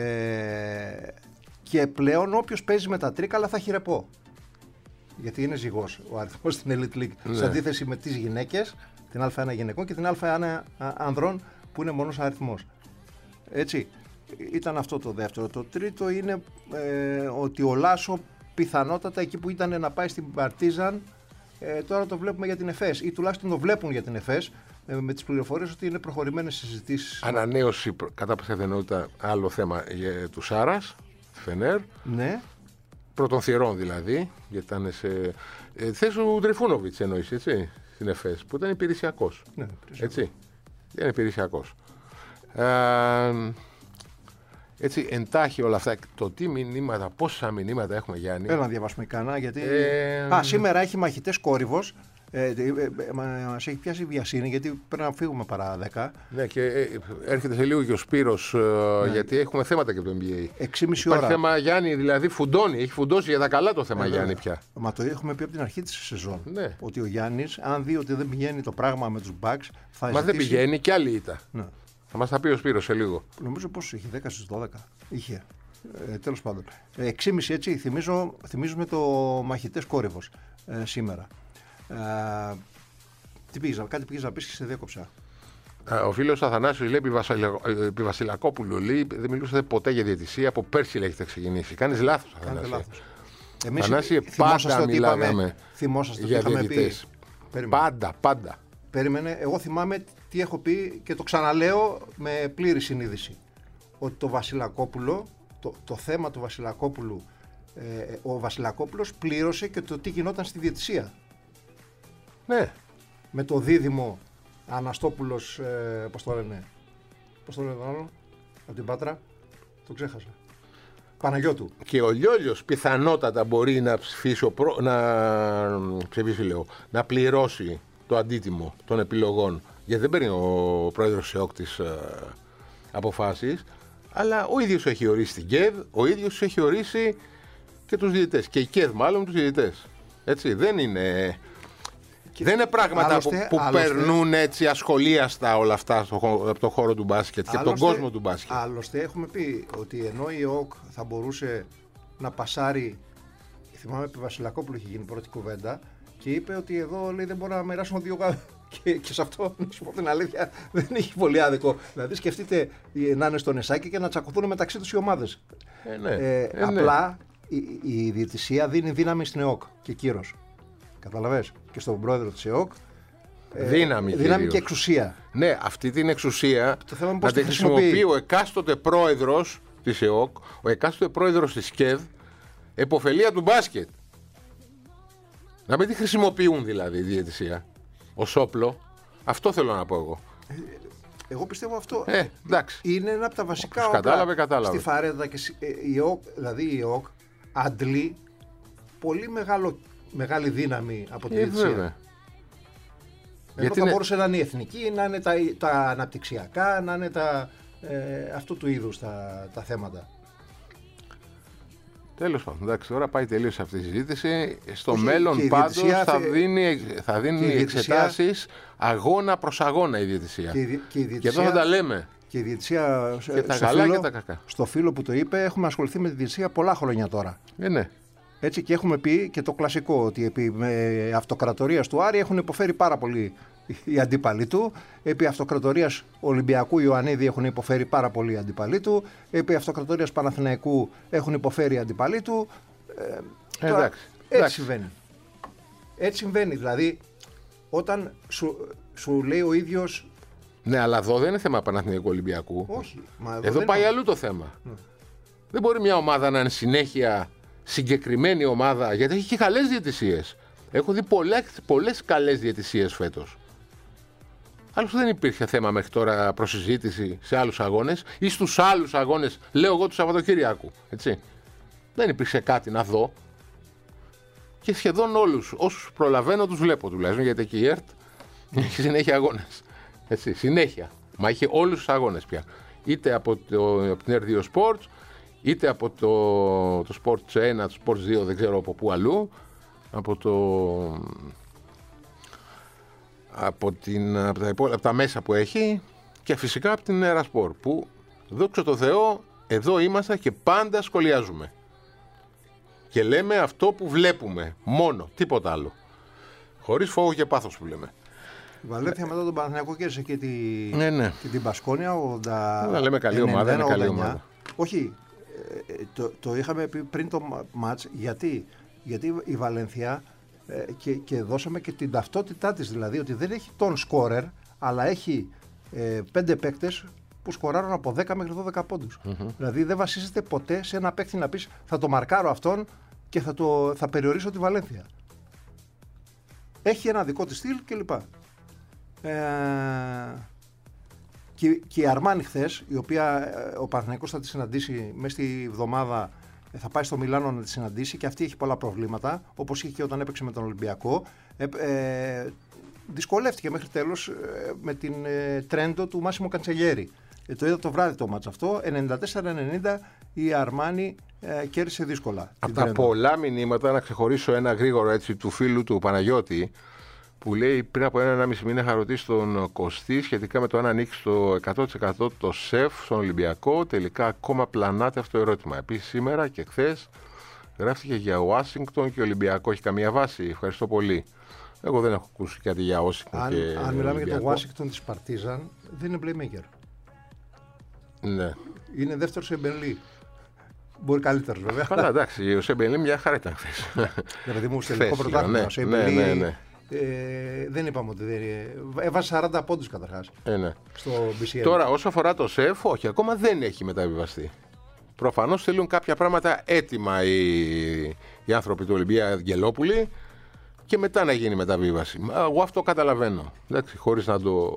και πλέον όποιος παίζει με τα τρίκαλα θα έχει ρεπό. Γιατί είναι ζυγός ο αριθμός στην Elite League. Ναι. Σε αντίθεση με τις γυναίκες, την Α ένα γυναικών και την Α ένα ανδρών που είναι μόνος αριθμός. Έτσι. Ήταν αυτό το δεύτερο. Το τρίτο είναι ε, ότι ο Λάσο πιθανότατα εκεί που ήταν να πάει στην Παρτίζαν, ε, τώρα το βλέπουμε για την ΕΦΕΣ ή τουλάχιστον το βλέπουν για την ΕΦΕΣ ε, με τις πληροφορίες ότι είναι προχωρημένες συζητήσεις. Ανανέωση κατά πιθανότητα άλλο θέμα για του Σάρας, Φενέρ. Ναι. Πρώτων θυρών δηλαδή, γιατί ήταν σε ε, θέση του Τριφούνοβιτς εννοείς, έτσι, στην ΕΦΕΣ, που ήταν υπηρεσιακός. Ναι, έτσι, ήταν υπηρεσιακός. Ε, έτσι, εντάχει όλα αυτά, το τι μηνύματα, πόσα μηνύματα έχουμε, Γιάννη. Έλα να διαβάσουμε κανένα, γιατί... Ε, Α, σήμερα έχει μαχητές Κόρυβος. Ε, ε, ε, μας έχει πιάσει βιασύνη γιατί πρέπει να φύγουμε παρά δέκα. Ναι, και ε, έρχεται σε λίγο και ο Σπύρος, ε, ναι. γιατί έχουμε θέματα και από το N B A. έξι και μισή ώρα. Υπάρχει θέμα, Γιάννη, δηλαδή φουντώνει, έχει φουντώσει για τα καλά το θέμα, ε, Γιάννη, πια. Μα το έχουμε πει από την αρχή της σεζόν. Ναι. Ότι ο Γιάννης, αν δει ότι δεν πηγαίνει το πράγμα με τους Bucks, θα Μα ζητήσει... δεν πηγαίνει και άλλη ήττα. Ναι. Θα μας τα πει ο Σπύρος σε λίγο. Νομίζω πως είχε δέκα στις δώδεκα. Είχε. Ε, τέλος πάντων. έξι και μισή έτσι, θυμίζω, θυμίζουμε το μαχητές Κόρυβος ε, σήμερα. Ε, τι πήγες, κάτι πήγες να πεις και σε διέκοψα. Ο φίλος Αθανάσιος λέει επί Βασιλακόπουλου, λέει, δεν μιλούσατε ποτέ για διαιτησία, από πέρσι έχετε ξεκινήσει. Κάνεις λάθος, Αθανάσιο. Εμείς Αθανάσιο, πάντα μιλάγαμε θυμόσαστε για τι είχαμε διαιτητές. πει. Πάντα, πάντα. Περίμενε, εγώ θυμάμαι τι έχω πει και το ξαναλέω με πλήρη συνείδηση. Ότι το Βασιλακόπουλο, το, το θέμα του Βασιλακόπουλου, ε, ο Βασιλακόπουλος πλήρωσε και το τι γινόταν στη διαιτησία. Ναι. Με το δίδυμο Αναστόπουλος, ε, πώς το λένε, πώς το λένε τον άλλο, από την Πάτρα, το ξέχασα. Παναγιώτου. Και ο Λιόλιος πιθανότατα μπορεί να ψηφίσει, ο προ... να... ψηφίσει λέω, να πληρώσει το αντίτιμο των επιλογών. Γιατί δεν παίρνει ο πρόεδρος ΣΕΟΚ τις ε, αποφάσεις, αλλά ο ίδιος έχει ορίσει την ΚΕΔ, ο ίδιος έχει ορίσει και τους διαιτητές. Και η ΚΕΔ μάλλον τους διαιτητές. Έτσι, δεν είναι... Και δεν είναι πράγματα άλλωστε, που, που άλλωστε, περνούν έτσι ασχολίαστα όλα αυτά στο, από τον χώρο του μπάσκετ και από τον κόσμο του μπάσκετ. Άλλωστε έχουμε πει ότι ενώ η ΟΚ θα μπορούσε να πασάρει, θυμάμαι επί Βασιλακόπουλου είχε γίνει πρώτη κουβέντα και είπε ότι εδώ λέει, δεν μπορώ να μοιράσουμε δύο γάδια. Και, και σε αυτό, να σου πω την αλήθεια, δεν έχει πολύ άδικο. Δηλαδή σκεφτείτε να είναι στο νεσάκι και να τσακωθούν μεταξύ τους οι ομάδες. Ε, ναι. ε, ε, απλά ναι. η, η διαιτησία δίνει δύναμη στην ΕΟΚ και κύρος. Καταλαβες, και στον πρόεδρο της ΕΟΚ δύναμη, ε, δύναμη και εξουσία. Ναι, αυτή την εξουσία το θέμα να τη χρησιμοποιεί ο εκάστοτε πρόεδρος της ΕΟΚ, ο εκάστοτε πρόεδρος της ΚΕΔ, επωφελία του μπάσκετ. Να μην τη χρησιμοποιούν δηλαδή η διαιτησία ως όπλο. Αυτό θέλω να πω εγώ. Ε, εγώ πιστεύω αυτό ε, είναι ένα από τα βασικά όπλα κατάλαβε, κατάλαβε. Στη Φαρέδα και η ΕΟΚ, δηλαδή η ΕΟΚ αντλεί πολύ μεγάλο μεγάλη δύναμη από τη ε, διαιτησία. Βέβαια. Ενώ Γιατί θα είναι... μπορούσε να είναι η εθνική, να είναι τα, τα αναπτυξιακά, να είναι τα, ε, αυτού του είδους τα, τα θέματα. Τέλος πάντων, εντάξει, τώρα πάει τελείως αυτή η συζήτηση. Στο Όχι, μέλλον πάντως διαιτησία... θα, δίνει, θα δίνουν οι εξετάσεις αγώνα προς αγώνα η διαιτησία. Και, η, και, η διαιτησία... και εδώ θα τα λέμε. Και η διαιτησία, και τα καλά φίλο, και τα κακά. Στο φίλο που το είπε, έχουμε ασχοληθεί με τη διαιτησία πολλά χρόνια τώρα. Ε, ναι. Έτσι, και έχουμε πει και το κλασικό ότι επί με αυτοκρατορίας του Άρη έχουν υποφέρει πάρα πολύ οι αντίπαλοι του. Επί αυτοκρατορίας Ολυμπιακού Ιωαννίδη έχουν υποφέρει πάρα πολύ οι αντίπαλοι του. Επί αυτοκρατορίας Παναθηναϊκού έχουν υποφέρει οι αντίπαλοι του. Ε, ε, τώρα, εντάξει, έτσι εντάξει. συμβαίνει. Έτσι συμβαίνει. Δηλαδή, όταν σου, σου λέει ο ίδιος Ναι, αλλά εδώ δεν είναι θέμα Παναθηναϊκού Ολυμπιακού. Όχι. Μα εδώ εδώ δεν πάει είναι. αλλού το θέμα. Ναι. Δεν μπορεί μια ομάδα να είναι συνέχεια συγκεκριμένη ομάδα, γιατί έχει και καλές διαιτησίες. Έχω δει πολλές, πολλές καλές διαιτησίες φέτος. Άλλωστε δεν υπήρχε θέμα μέχρι τώρα προσυζήτηση σε άλλους αγώνες ή στους άλλους αγώνες, λέω εγώ, του Σαββατοκύριακου. Έτσι. Δεν υπήρξε κάτι να δω. Και σχεδόν όλους όσους προλαβαίνω τους βλέπω τουλάχιστον, γιατί εκεί η ΕΡΤ έχει συνέχεια αγώνες. Έτσι, συνέχεια. Μα είχε όλους τους αγώνες πια. Είτε από, το, από την ΕΡΤ δύο Sports, είτε από το, το Sports ένα, το Sports δύο, δεν ξέρω από πού αλλού, από, το, από, την, από, τα, από τα μέσα που έχει και φυσικά από την Erasport, που δόξα τω Θεώ εδώ είμαστε και πάντα σχολιάζουμε. Και λέμε αυτό που βλέπουμε, μόνο, τίποτα άλλο. Χωρίς φόβο και πάθος που λέμε. Η Βαλένθια μετά τον Παναθηναϊκό κέρδισε και, τη... ναι, ναι. και την Πασκόνια. ογδόντα... Να λέμε καλή ομάδα, είναι καλή ομάδα. Όχι, το, το είχαμε πει πριν το μάτς. Γιατί, γιατί η Βαλένθια ε, και, και δώσαμε και την ταυτότητά της, δηλαδή ότι δεν έχει τον σκόρερ, αλλά έχει ε, πέντε παίκτες που σκοράρουν από δέκα μέχρι δώδεκα πόντους. Mm-hmm. Δηλαδή δεν βασίζεται ποτέ σε ένα παίκτη να πεις θα το μαρκάρω αυτόν και θα, το, θα περιορίσω τη Βαλένθια. Έχει ένα δικό της στυλ κλπ. Ε, και, και η Αρμάνι χθες, η οποία ο Παναθηναϊκός θα τη συναντήσει μέσα στη εβδομάδα, θα πάει στο Μιλάνο να τη συναντήσει και αυτή έχει πολλά προβλήματα, όπως είχε και όταν έπαιξε με τον Ολυμπιακό. Ε, ε, δυσκολεύτηκε μέχρι τέλος ε, με την ε, τρέντο του Μάσιμο Καντσελιέρη. Ε, το είδα το βράδυ το μάτς αυτό, ενενήντα τέσσερα ενενήντα η Αρμάνι ε, κέρδισε δύσκολα. Από τα πολλά μηνύματα, να ξεχωρίσω ένα γρήγορο έτσι του φίλου του Παναγιώτη, που λέει πριν από ένα ενάμιση μήνα είχα ρωτήσει τον Κωστή σχετικά με το αν ανοίξει το εκατό τοις εκατό το ΣΕΦ στον Ολυμπιακό. Τελικά ακόμα πλανάται αυτό το ερώτημα. Επίσης σήμερα και χθες γράφτηκε για Ουάσιγκτον και Ολυμπιακό. Έχει καμία βάση? Ευχαριστώ πολύ. Εγώ δεν έχω ακούσει κάτι για Ουάσιγκτον. Αν, και αν μιλάμε Ολυμπιακό. για το Ουάσιγκτον της Παρτίζαν, δεν είναι playmaker. Ναι. Είναι δεύτερο σε Μπενλί. Μπορεί καλύτερο βέβαια. Καλά, εντάξει, ο Σεμπελί μια χαρά ήταν χθες. Δηλαδή μου τελικό πρωτάθλημα. Ναι, ναι, ναι, ναι. Ε, δεν είπαμε ότι δεν έβασε σαράντα πόντους καταρχάς ε, ναι. στο μπι σι ελ. Τώρα όσο αφορά το ΣΕΦ, όχι, ακόμα δεν έχει μεταβιβαστεί. Προφανώς θέλουν κάποια πράγματα έτοιμα οι, οι άνθρωποι του Ολυμπία Αγγελόπουλοι και μετά να γίνει μεταβίβαση. Εγώ αυτό καταλαβαίνω, εντάξει, χωρίς να το...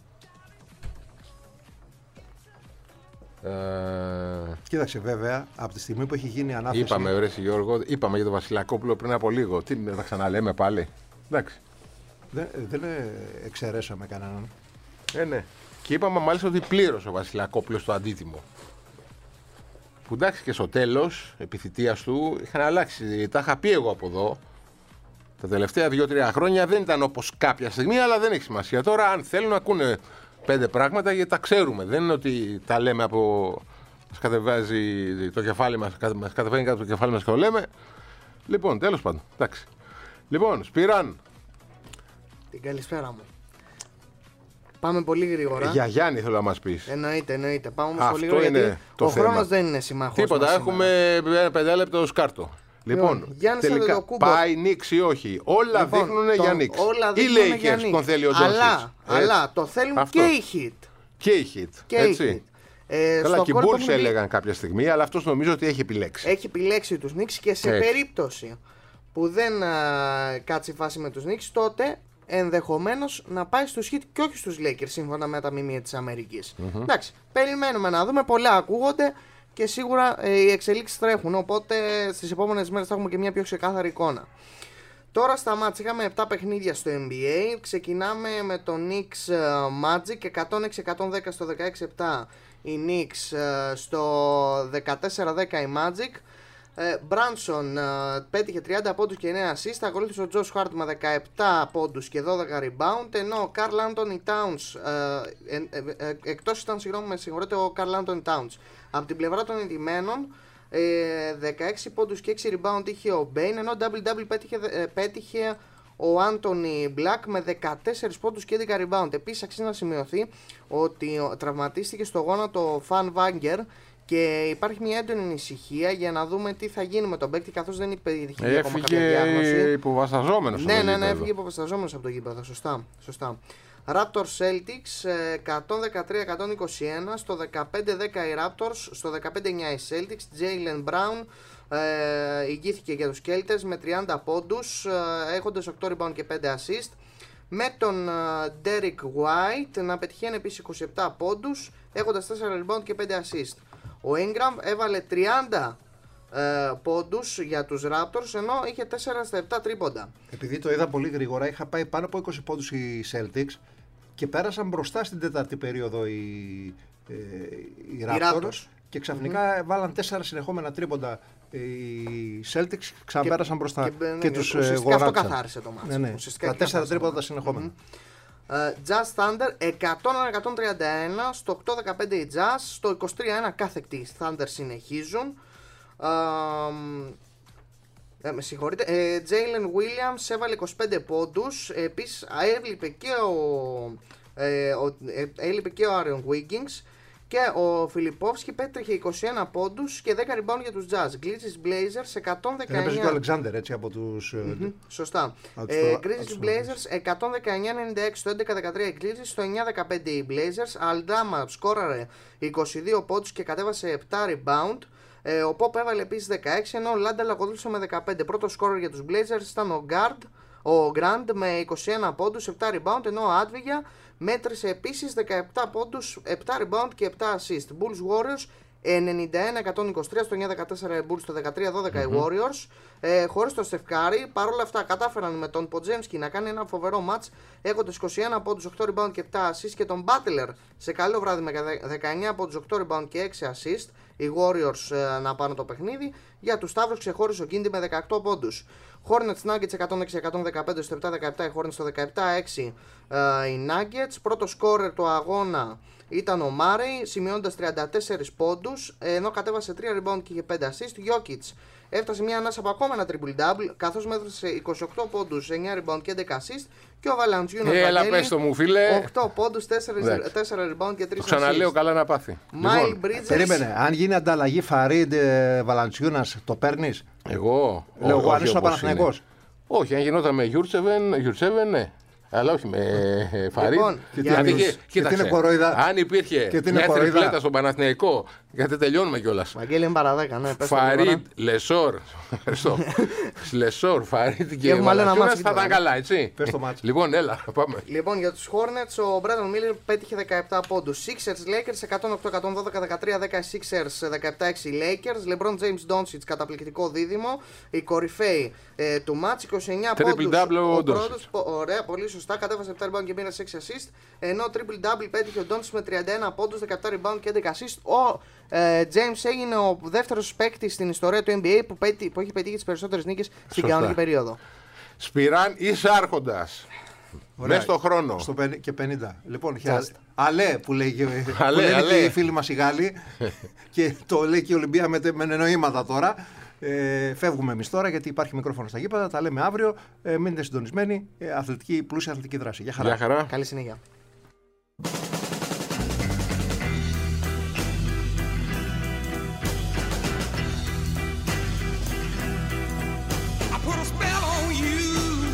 Ε... Κοίταξε βέβαια, από τη στιγμή που έχει γίνει ανάθεση... Είπαμε, ωραία Γιώργο, είπαμε για τον Βασιλακόπουλο πριν από λίγο. Τι θα ξαναλέμε πάλι? Εντάξει. Δεν, δεν εξαιρέσαμε κανέναν. Ε, ναι. Και είπαμε μάλιστα ότι πλήρωσε ο Βασιλακόπουλος το αντίτιμο. Που εντάξει και στο τέλος επιθυμίας του είχαν αλλάξει. Τα είχα πει εγώ από εδώ. Τα τελευταία δύο τρία χρόνια δεν ήταν όπως κάποια στιγμή, αλλά δεν έχει σημασία. Τώρα, αν θέλουν να ακούνε πέντε πράγματα, γιατί τα ξέρουμε. Δεν είναι ότι τα λέμε από. Μας κατεβάζει το κεφάλι μας, μας κατεβαίνει κάτω το κεφάλι μας και το λέμε. Λοιπόν, τέλος πάντων. Εντάξει. Λοιπόν, Σπυράν. Την καλησπέρα μου. Πάμε πολύ γρήγορα. Για Γιάννη θέλω να μας πεις. Εννοείται, εννοείται. Πάμε όμως Αυτό πολύ γρήγορα είναι γιατί το ο θέμα. χρόνος δεν είναι συμμαχός. Τίποτα, μας έχουμε ένα πεντάλεπτο σκάρτο. Λοιπόν, Γιάννης τελικά Αντετοκούμπο. πάει νίξ ή όχι? Όλα Λοιπόν, δείχνουν το- για νίξ. όλα Ή δείχνουν λέει για και Knicks. τον θέλει ο Τζόνσιτς. Αλλά, αλλά το θέλουν Αυτό. και οι Hit. Και η hit. Και οι έτσι. Hit. Ε, Καλά, στο και οι κόλπο Bulls έχουν δει- έλεγαν κάποια στιγμή, αλλά αυτός νομίζω ότι έχει επιλέξει. Έχει επιλέξει τους Knicks και σε Έτσι. περίπτωση που δεν α, κάτσει η φάση με τους Knicks, τότε ενδεχομένως να πάει στους Heat και όχι στους Lakers, σύμφωνα με τα μιμία της Αμερικής. Mm-hmm. Εντάξει, περιμένουμε να δούμε, πολλά ακούγονται και σίγουρα ε, οι εξελίξεις τρέχουν, οπότε στις επόμενες μέρες θα έχουμε και μια πιο ξεκάθαρη εικόνα. Τώρα στα μάτς είχαμε επτά παιχνίδια στο N B A. Ξεκινάμε με το Knicks uh, Magic εκατόν έξι εκατόν δέκα στο δεκαέξι επτά η Knicks, uh, στο δεκατέσσερα δέκα η Magic. Μπράνσον uh, uh, πέτυχε τριάντα πόντους και εννέα assist. Ακολούθησε ο Josh Hart με δεκαεπτά πόντους και δώδεκα rebound. Ενώ ο Karl Anthony Towns uh, ε, ε, ε, εκτός ήταν, συγγνώμη, με συγχωρείτε, ο Karl Anthony Towns. Από την πλευρά των ειδημένων, Ε, δεκαέξι πόντους και έξι rebound είχε ο Μπέιν, ενώ double-double πέτυχε, ε, πέτυχε ο Άντονι Μπλακ με δεκατέσσερις πόντους και έντεκα rebound. Επίσης αξίζει να σημειωθεί ότι τραυματίστηκε στο γόνατο ο Φαν Βάγκερ και υπάρχει μια έντονη ανησυχία για να δούμε τι θα γίνει με τον παίκτη, καθώς δεν υπήρχε ακόμα κάποια διάγνωση. Έφυγε υποβασταζόμενος. Ναι, ναι, ναι, έφυγε υποβασταζόμενος από το γήπεδο. Σωστά, σωστά. Raptors Celtics εκατόν δεκατρία εκατόν είκοσι ένα, στο δεκαπέντε δέκα οι Raptors, στο δεκαπέντε εννιά οι Celtics. Jaylen Brown ε, ηγήθηκε για τους Κέλτες με τριάντα πόντους, ε, έχοντας οκτώ rebound και πέντε assist. Με τον uh, Derek White να πετυχαίνει επίσης είκοσι επτά πόντους, έχοντας τέσσερα rebound και πέντε assist. Ο Ingram έβαλε τριάντα uh, πόντους για τους Raptors, ενώ είχε τέσσερα στα επτά τρίποντα. Επειδή το είδα πολύ γρήγορα, είχα πάει πάνω από είκοσι πόντους οι Celtics και πέρασαν μπροστά στην τέταρτη περίοδο οι, ε, οι, οι Raptors, Raptors και ξαφνικά mm-hmm. βάλαν τέσσερα συνεχόμενα τρίποντα οι Celtics, ξαναπέρασαν μπροστά και, και, και τους γονάτισαν. Ουσιαστικά αυτό καθάρισε το μάτσο. Ναι, ναι. Τα τέσσερα τρίποντα συνεχόμενα. Mm-hmm. Uh, Jazz Thunder εκατόν ένα εκατόν τριάντα ένα, στο οκτώ δεκαπέντε η Jazz, στο είκοσι τρία ένα κάθεκτοι οι Thunder συνεχίζουν. Uh, ε, με συγχωρείτε. Ε, Jalen Williams έβαλε είκοσι πέντε πόντους. Επίσης έλειπε και ο, ε, ο, ε, έλειπε και ο Aaron Wiggins. Και ο Φιλιππόφσκι πέτρεχε είκοσι ένα πόντους και δέκα rebound για τους Jazz. Grizzlies Blazers εκατόν δεκαεννιά. Δεν έπαιζε και ο Alexander έτσι από τους... Mm-hmm, σωστά. Ε, Grizzlies Blazers εκατόν δεκαεννιά ενενήντα έξι, στο έντεκα δεκατρία οι Grizzlies, στο εννιά δεκαπέντε οι Blazers. Aldama σκόραρε είκοσι δύο πόντους και κατέβασε επτά rebound. Ε, ο Pop έβαλε επίσης δεκαέξι, ενώ ο Λάνταλ ακολούθησε με δεκαπέντε. Πρώτο σκόρερ για τους Blazers ήταν ο Guard, ο Grand με είκοσι ένα πόντους, επτά rebound, ενώ ο Advia μέτρησε επίσης δεκαεπτά πόντους, επτά rebound και επτά assist. Bulls Warriors ενενήντα ένα εκατόν είκοσι τρία, στο εννιά δεκατέσσερα οι Bulls, στο δεκατρία δώδεκα mm-hmm. οι Warriors. Ε, χωρίς τον Steph Curry, παρόλα αυτά κατάφεραν με τον Podziemski να κάνει ένα φοβερό match, έχοντας είκοσι ένα πόντους, οκτώ rebound και επτά assist, και τον Butler σε καλό βράδυ με δεκαεννιά πόντους, οκτώ rebound και έξι assist. Οι Warriors ε, να πάρουν το παιχνίδι. Για τους Σταύρους ξεχώρισε ο Κίντι με δεκαοκτώ πόντους. Hornets Nuggets εκατόν έξι εκατόν δεκαπέντε, στο επτά δεκαεπτά οι Hornets, στο δεκαεπτά έξι ε, οι Nuggets. Πρώτο σκόρερ του αγώνα ήταν ο Murray, σημειώνοντας τριάντα τέσσερα πόντους, ενώ κατέβασε τρία rebound και είχε πέντε assist. Jokic έφτασε μια ανάσα από ακόμα ένα triple-double, καθώς μέτρησε είκοσι οκτώ πόντους, εννιά rebound και έντεκα assist. Και ο Valanciunas Έλα πες το μου φίλε. οκτώ πόντους, τέσσερα rebound και τρία assist. Το ξαναλέω καλά να πάθει. Mile Λοιπόν, Bridges. Περίμενε, αν γίνει ανταλλαγή Φαρίντ Valanciunas, το παίρνεις? Εγώ. Λέω εγώ, αν όχι είσαι ο όπως Παναθηναϊκός. είναι. Όχι, αν γινόταν με Γιούρτσεβεν, Γιούρτσεβεν, ναι. Αλλά όχι με Φαρίντ. Λοιπόν, γιατί είχε- κοίταξε, είναι κοροϊδά. αν υπήρχε Και τι είναι μια κοροϊδά. τριπλέτα στον Παναθηναϊκό, γιατί τελειώνουμε κιόλας. Βαγγέλη είναι παραδέκα, ναι. πες το λίγο, ναι. Φαρίντ, Λεσόρ. Ευχαριστώ. Λεσόρ, Φαρίντ και Έχουμε άλλο ένα Valanciunas μάτσο θα ήταν τώρα. καλά, έτσι. Πες το μάτσο. Λοιπόν, έλα, πάμε. Λοιπόν, για τους Hornets ο Brandon Miller πέτυχε δεκαεπτά πόντους. Sixers Lakers εκατόν οκτώ εκατόν δώδεκα, δεκατρία δέκα Sixers, δεκαεπτά έξι Lakers. LeBron James Doncic, καταπληκτικό δίδυμο. Η κορυφαίοι ε, του match, είκοσι εννιά Triple πόντους. double ο Ο Doncic. πρώτος, πο- ωραία, πολύ σωστά, κατέβασε επτά rebound και μοίρασε έξι assist. Ενώ triple double πέτυχε ο Doncic με τριάντα ένα πόντους, δεκαεπτά rebound και έντεκα assist. Ο ε, James έγινε ο δεύτερος παίκτης στην ιστορία του N B A που, πέτει, που έχει πετύχει τις περισσότερες νίκες στην Σωστά. κανονική περίοδο. Σπυράν Ισάρχοντας. Ωραία. Μέσα στο χρόνο. Στο πεν- και πενήντα. Λοιπόν, χε- αλέ που λέει και- που Αλέ, λένε αλέ. και οι φίλοι μας οι Γάλλοι και το λέει και η Ολυμπία με, τε- με εννοήματα τώρα. Ε, φεύγουμε εμείς τώρα γιατί υπάρχει μικρόφωνο στα γήπεδα. Τα λέμε αύριο. Ε, μείνετε συντονισμένοι. Ε, αθλητική, πλούσια αθλητική δράση. Γεια χαρά. Γεια χαρά. Καλή συνέχεια. I put a spell on you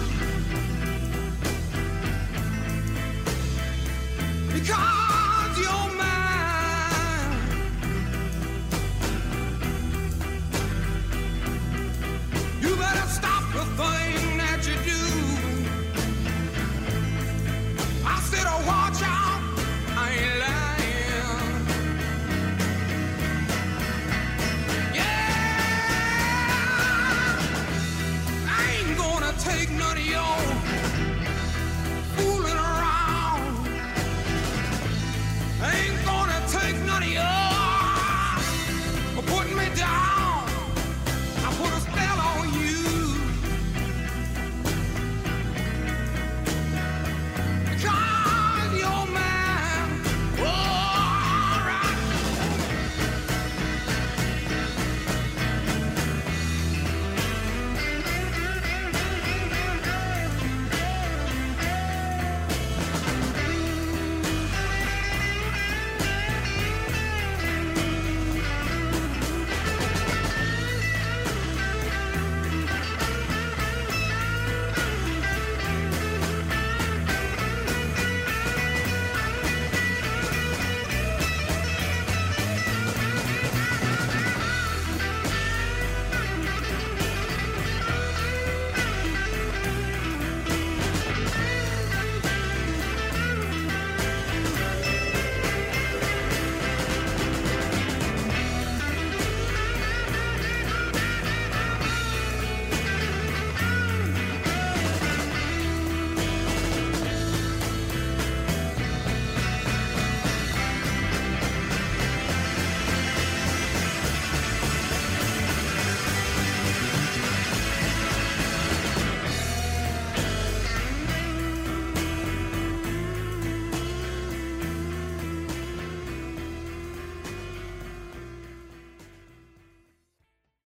because you're mine. You better stop the thing that you do. I said, oh, watch out, I ain't lying. Yeah, I ain't gonna take none of